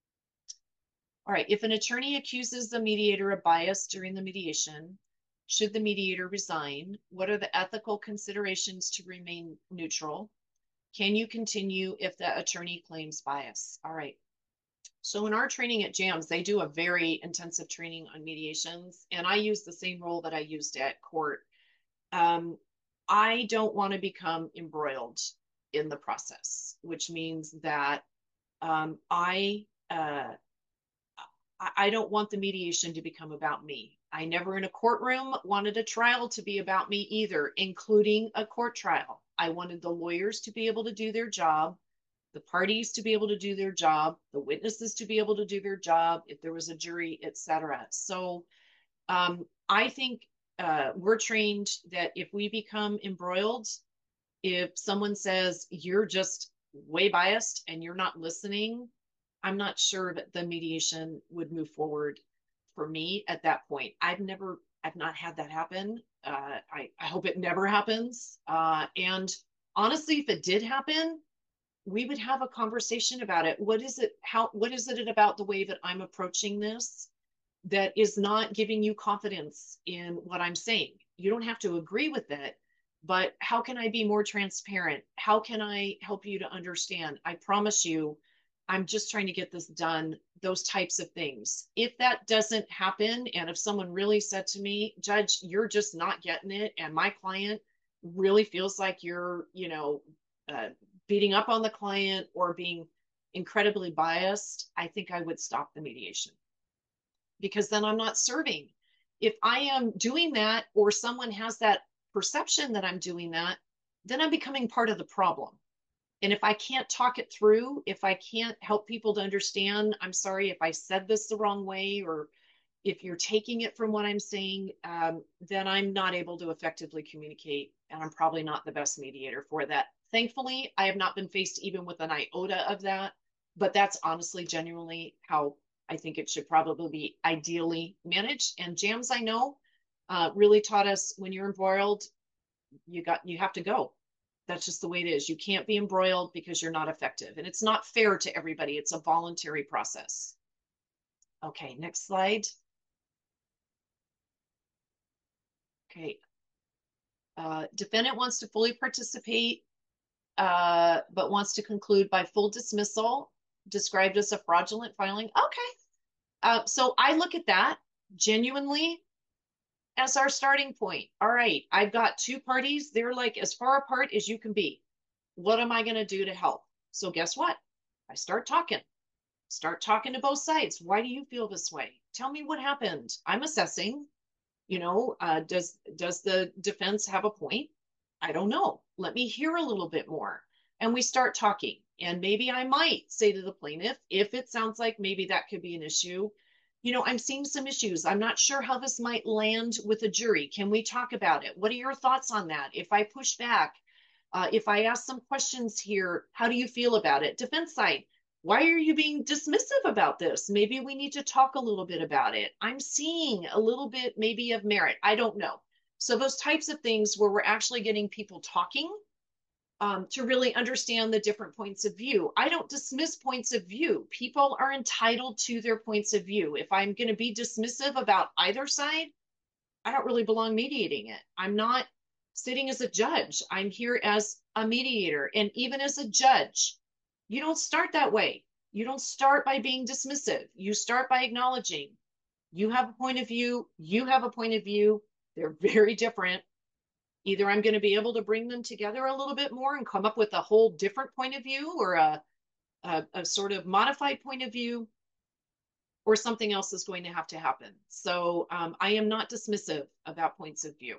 All right, if an attorney accuses the mediator of bias during the mediation, should the mediator resign? What are the ethical considerations to remain neutral? Can you continue if the attorney claims bias? All right. So in our training at JAMS, they do a very intensive training on mediations, and I use the same role that I used at court. I don't want to become embroiled in the process, which means that I don't want the mediation to become about me. I never in a courtroom wanted a trial to be about me either, including a court trial. I wanted the lawyers to be able to do their job, the parties to be able to do their job, the witnesses to be able to do their job, if there was a jury, etc. So I think we're trained that if we become embroiled, if someone says you're just way biased and you're not listening, I'm not sure that the mediation would move forward for me at that point. I've not had that happen. I hope it never happens. And honestly, if it did happen, we would have a conversation about it. What is it about the way that I'm approaching this that is not giving you confidence in what I'm saying? You don't have to agree with it, but how can I be more transparent? How can I help you to understand? I promise you, I'm just trying to get this done, those types of things. If that doesn't happen, and if someone really said to me, Judge, you're just not getting it, and my client really feels like you're, beating up on the client or being incredibly biased, I think I would stop the mediation, because then I'm not serving. If I am doing that, or someone has that perception that I'm doing that, then I'm becoming part of the problem. And if I can't talk it through, if I can't help people to understand, I'm sorry if I said this the wrong way, or if you're taking it from what I'm saying, then I'm not able to effectively communicate, and I'm probably not the best mediator for that. Thankfully, I have not been faced even with an iota of that, but that's honestly, genuinely how I think it should probably be ideally managed. And JAMS, I know, really taught us, when you're embroiled, you have to go. That's just the way it is. You can't be embroiled because you're not effective. And it's not fair to everybody. It's a voluntary process. Okay, next slide. Okay. Defendant wants to fully participate, but wants to conclude by full dismissal, described as a fraudulent filing. Okay. So I look at that genuinely as our starting point. All right, I've got two parties. They're like as far apart as you can be. What am I going to do to help? So guess what? I start talking to both sides. Why do you feel this way? Tell me what happened. I'm assessing, does the defense have a point? I don't know. Let me hear a little bit more. And we start talking. And maybe I might say to the plaintiff, if it sounds like maybe that could be an issue, I'm seeing some issues. I'm not sure how this might land with a jury. Can we talk about it? What are your thoughts on that? If I push back, if I ask some questions here, how do you feel about it? Defense side, why are you being dismissive about this? Maybe we need to talk a little bit about it. I'm seeing a little bit maybe of merit. I don't know. So those types of things where we're actually getting people talking, to really understand the different points of view. I don't dismiss points of view. People are entitled to their points of view. If I'm going to be dismissive about either side, I don't really belong mediating it. I'm not sitting as a judge. I'm here as a mediator. And even as a judge, you don't start that way. You don't start by being dismissive. You start by acknowledging you have a point of view, you have a point of view. They're very different. Either I'm going to be able to bring them together a little bit more and come up with a whole different point of view, or a sort of modified point of view, or something else is going to have to happen. So I am not dismissive about points of view.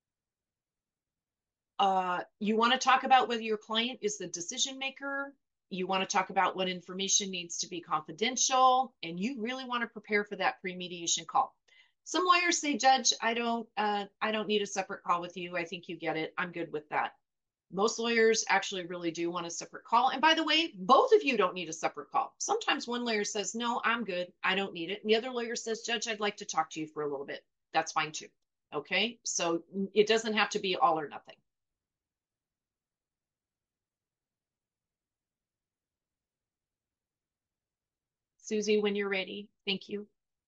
You want to talk about whether your client is the decision maker. You want to talk about what information needs to be confidential, and you really want to prepare for that pre-mediation call. Some lawyers say, Judge, I don't need a separate call with you. I think you get it. I'm good with that. Most lawyers actually really do want a separate call. And by the way, both of you don't need a separate call. Sometimes one lawyer says, no, I'm good. I don't need it. And the other lawyer says, Judge, I'd like to talk to you for a little bit. That's fine too. Okay. So it doesn't have to be all or nothing. Susie, when you're ready. Thank you.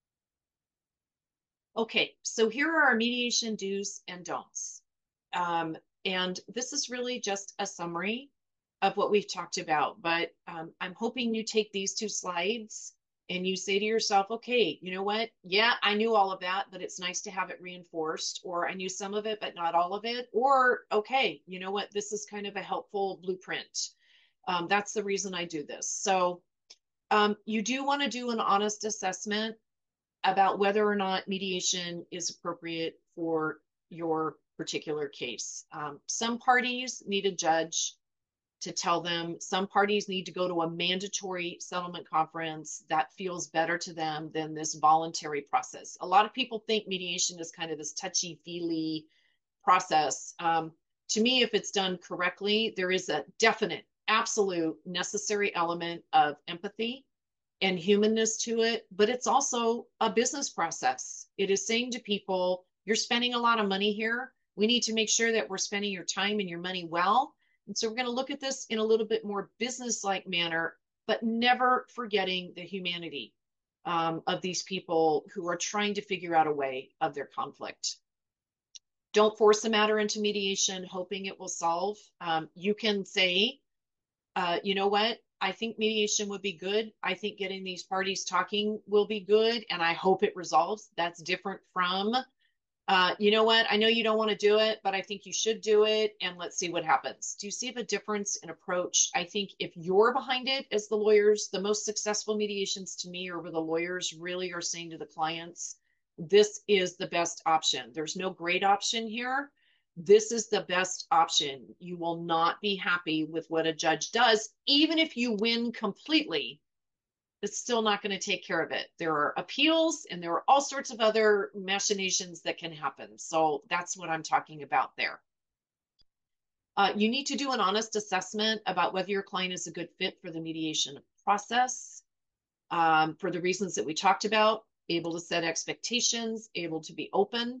Okay, so here are our mediation do's and don'ts. And this is really just a summary of what we've talked about, but I'm hoping you take these two slides and you say to yourself, okay, you know what? Yeah, I knew all of that, but it's nice to have it reinforced, or I knew some of it, but not all of it. Or, okay, you know what? This is kind of a helpful blueprint. That's the reason I do this. So you do want to do an honest assessment about whether or not mediation is appropriate for your particular case. Some parties need a judge to tell them. Some parties need to go to a mandatory settlement conference that feels better to them than this voluntary process. A lot of people think mediation is kind of this touchy-feely process. To me, if it's done correctly, there is a definite, absolute necessary element of empathy and humanness to it, but it's also a business process. It is saying to people, you're spending a lot of money here. We need to make sure that we're spending your time and your money well. And so we're going to look at this in a little bit more business-like manner, but never forgetting the humanity of these people who are trying to figure out a way of their conflict. Don't force the matter into mediation, hoping it will solve. You can say, you know what? I think mediation would be good. I think getting these parties talking will be good, and I hope it resolves. That's different from, you know what? I know you don't want to do it, but I think you should do it, and let's see what happens. Do you see the difference in approach? I think if you're behind it as the lawyers, the most successful mediations to me are where the lawyers really are saying to the clients, this is the best option. There's no great option here. This is the best option. You will not be happy with what a judge does, even if you win completely. It's still not going to take care of it. There are appeals and there are all sorts of other machinations that can happen. So that's what I'm talking about there. You need to do an honest assessment about whether your client is a good fit for the mediation process for the reasons that we talked about, able to set expectations, able to be open.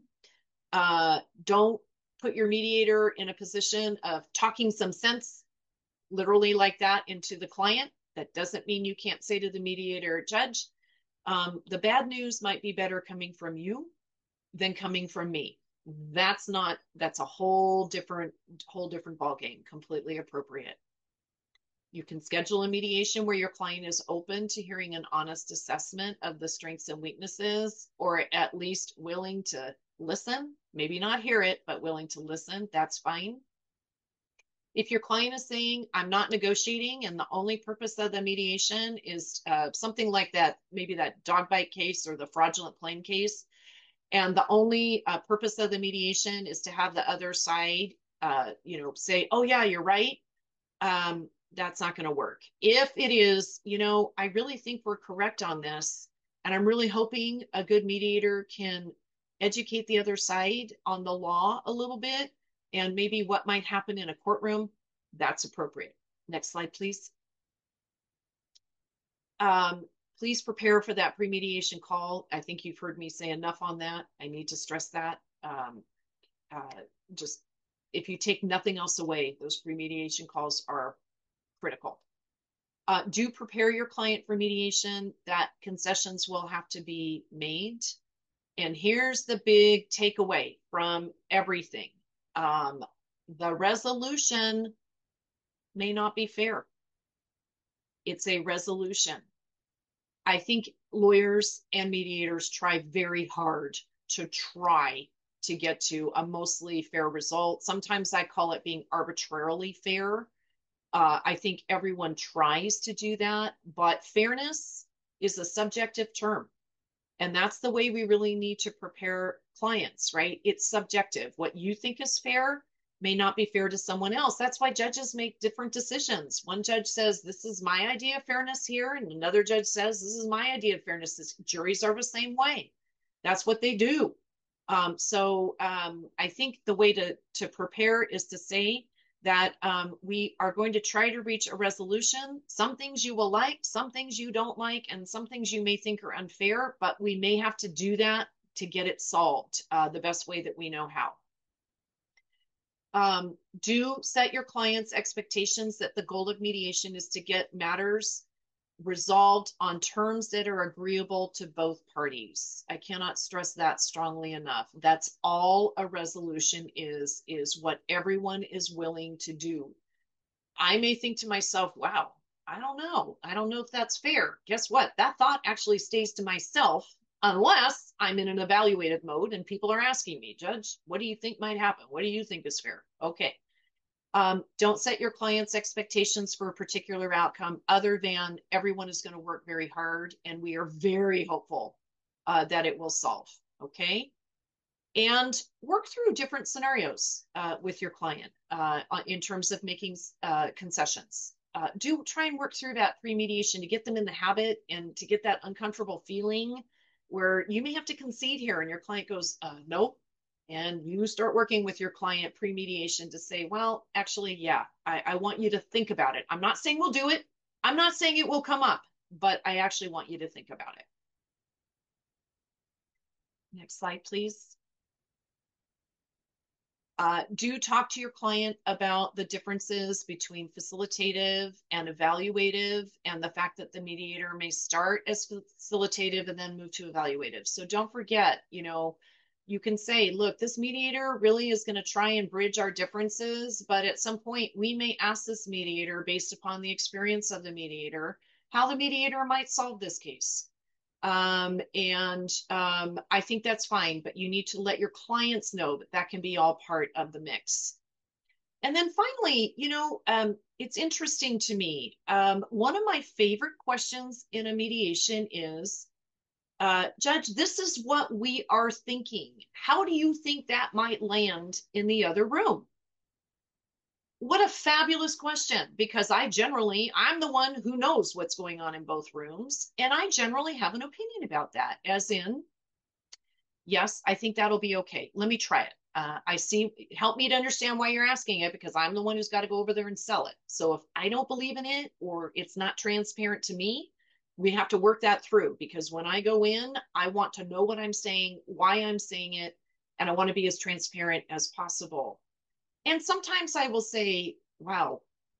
Don't put your mediator in a position of talking some sense, literally like that, into the client. That doesn't mean you can't say to the mediator, judge, the bad news might be better coming from you than coming from me. That's a whole different ballgame, completely appropriate. You can schedule a mediation where your client is open to hearing an honest assessment of the strengths and weaknesses, or at least willing to listen, maybe not hear it, but willing to listen. That's fine. If your client is saying, I'm not negotiating, and the only purpose of the mediation is something like that, maybe that dog bite case or the fraudulent claim case, and the only purpose of the mediation is to have the other side, say, oh yeah, you're right, that's not going to work. If it is, I really think we're correct on this, and I'm really hoping a good mediator can educate the other side on the law a little bit, and maybe what might happen in a courtroom, that's appropriate. Next slide, please. Please prepare for that pre-mediation call. I think you've heard me say enough on that. I need to stress that. Just if you take nothing else away, those pre-mediation calls are critical. Do prepare your client for mediation, that concessions will have to be made. And here's the big takeaway from everything. The resolution may not be fair. It's a resolution. I think lawyers and mediators try very hard to try to get to a mostly fair result. Sometimes I call it being arbitrarily fair. I think everyone tries to do that, but fairness is a subjective term. And that's the way we really need to prepare clients, right? It's subjective. What you think is fair may not be fair to someone else. That's why judges make different decisions. One judge says, this is my idea of fairness here, and another judge says, this is my idea of fairness. Juries are the same way. That's what they do. I think the way to prepare is to say that we are going to try to reach a resolution. Some things you will like, some things you don't like, and some things you may think are unfair, but we may have to do that to get it solved the best way that we know how. Do set your clients' expectations that the goal of mediation is to get matters resolved on terms that are agreeable to both parties. I cannot stress that strongly enough. That's all a resolution is what everyone is willing to do. I may think to myself, wow, I don't know if that's fair. Guess what? That thought actually stays to myself unless I'm in an evaluative mode and people are asking me, Judge, what do you think might happen? What do you think is fair? Okay. Don't set your clients' expectations for a particular outcome other than everyone is going to work very hard, and we are very hopeful that it will solve, okay? And work through different scenarios with your client in terms of making concessions. Do try and work through that pre-mediation to get them in the habit and to get that uncomfortable feeling where you may have to concede here and your client goes, nope. And you start working with your client pre-mediation to say, well, actually, yeah, I want you to think about it. I'm not saying we'll do it. I'm not saying it will come up, but I actually want you to think about it. Next slide, please. Do talk to your client about the differences between facilitative and evaluative, and the fact that the mediator may start as facilitative and then move to evaluative. So don't forget, you can say, look, this mediator really is going to try and bridge our differences, but at some point we may ask this mediator, based upon the experience of the mediator, how the mediator might solve this case. I think that's fine, but you need to let your clients know that that can be all part of the mix. And then finally, it's interesting to me. One of my favorite questions in a mediation is, Judge, this is what we are thinking. How do you think that might land in the other room? What a fabulous question, because I'm the one who knows what's going on in both rooms, and I generally have an opinion about that, as in, yes, I think that'll be okay. Let me try it. Help me to understand why you're asking it, because I'm the one who's got to go over there and sell it. So if I don't believe in it, or it's not transparent to me, we have to work that through, because when I go in, I want to know what I'm saying, why I'm saying it, and I want to be as transparent as possible. And sometimes I will say, wow,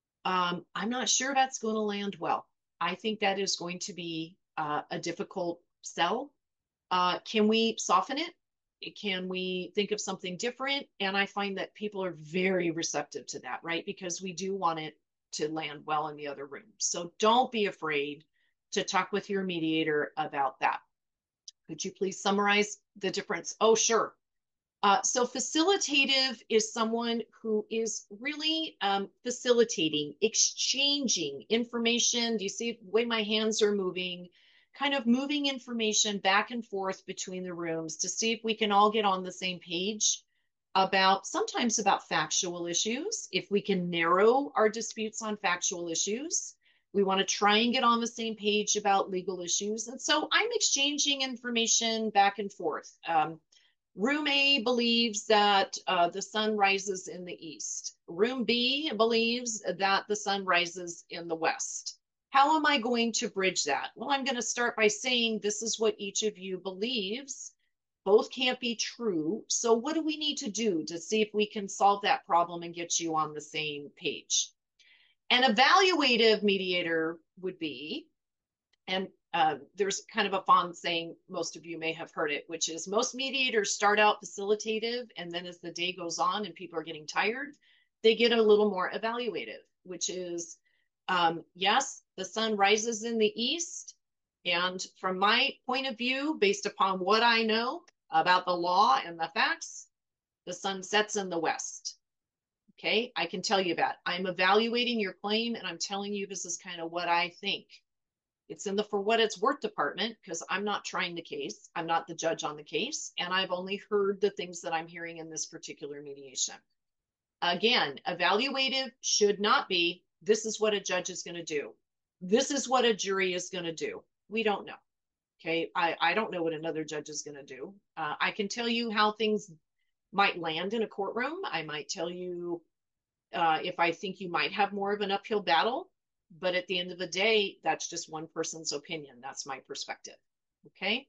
I'm not sure that's going to land well. I think that is going to be a difficult sell. Can we soften it? Can we think of something different? And I find that people are very receptive to that, right? Because we do want it to land well in the other room. So don't be afraid to talk with your mediator about that. Could you please summarize the difference? Oh, sure. So facilitative is someone who is really facilitating, exchanging information. Do you see the way my hands are moving? Kind of moving information back and forth between the rooms to see if we can all get on the same page sometimes about factual issues. If we can narrow our disputes on factual issues, we want to try and get on the same page about legal issues. And so I'm exchanging information back and forth. Room A believes that the sun rises in the east. Room B believes that the sun rises in the west. How am I going to bridge that? Well, I'm going to start by saying this is what each of you believes. Both can't be true. So what do we need to do to see if we can solve that problem and get you on the same page? An evaluative mediator would be, and there's kind of a fond saying, most of you may have heard it, which is most mediators start out facilitative, and then as the day goes on and people are getting tired, they get a little more evaluative, which is, yes, the sun rises in the east. And from my point of view, based upon what I know about the law and the facts, the sun sets in the west. Okay, I can tell you that. I'm evaluating your claim, and I'm telling you this is kind of what I think. It's in the for what it's worth department, because I'm not trying the case. I'm not the judge on the case. And I've only heard the things that I'm hearing in this particular mediation. Again, evaluative should not be, this is what a judge is going to do. This is what a jury is going to do. We don't know. Okay. I don't know what another judge is going to do. I can tell you how things might land in a courtroom. I might tell you if I think you might have more of an uphill battle. But at the end of the day, that's just one person's opinion. That's my perspective. Okay.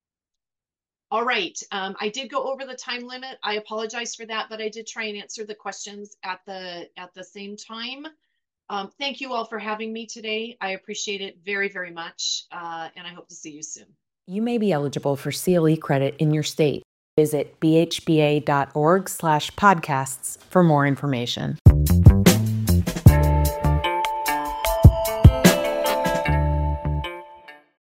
All right. I did go over the time limit. I apologize for that, but I did try and answer the questions at the same time. Thank you all for having me today. I appreciate it very, very much. And I hope to see you soon. You may be eligible for CLE credit in your state. Visit bhba.org/podcasts for more information.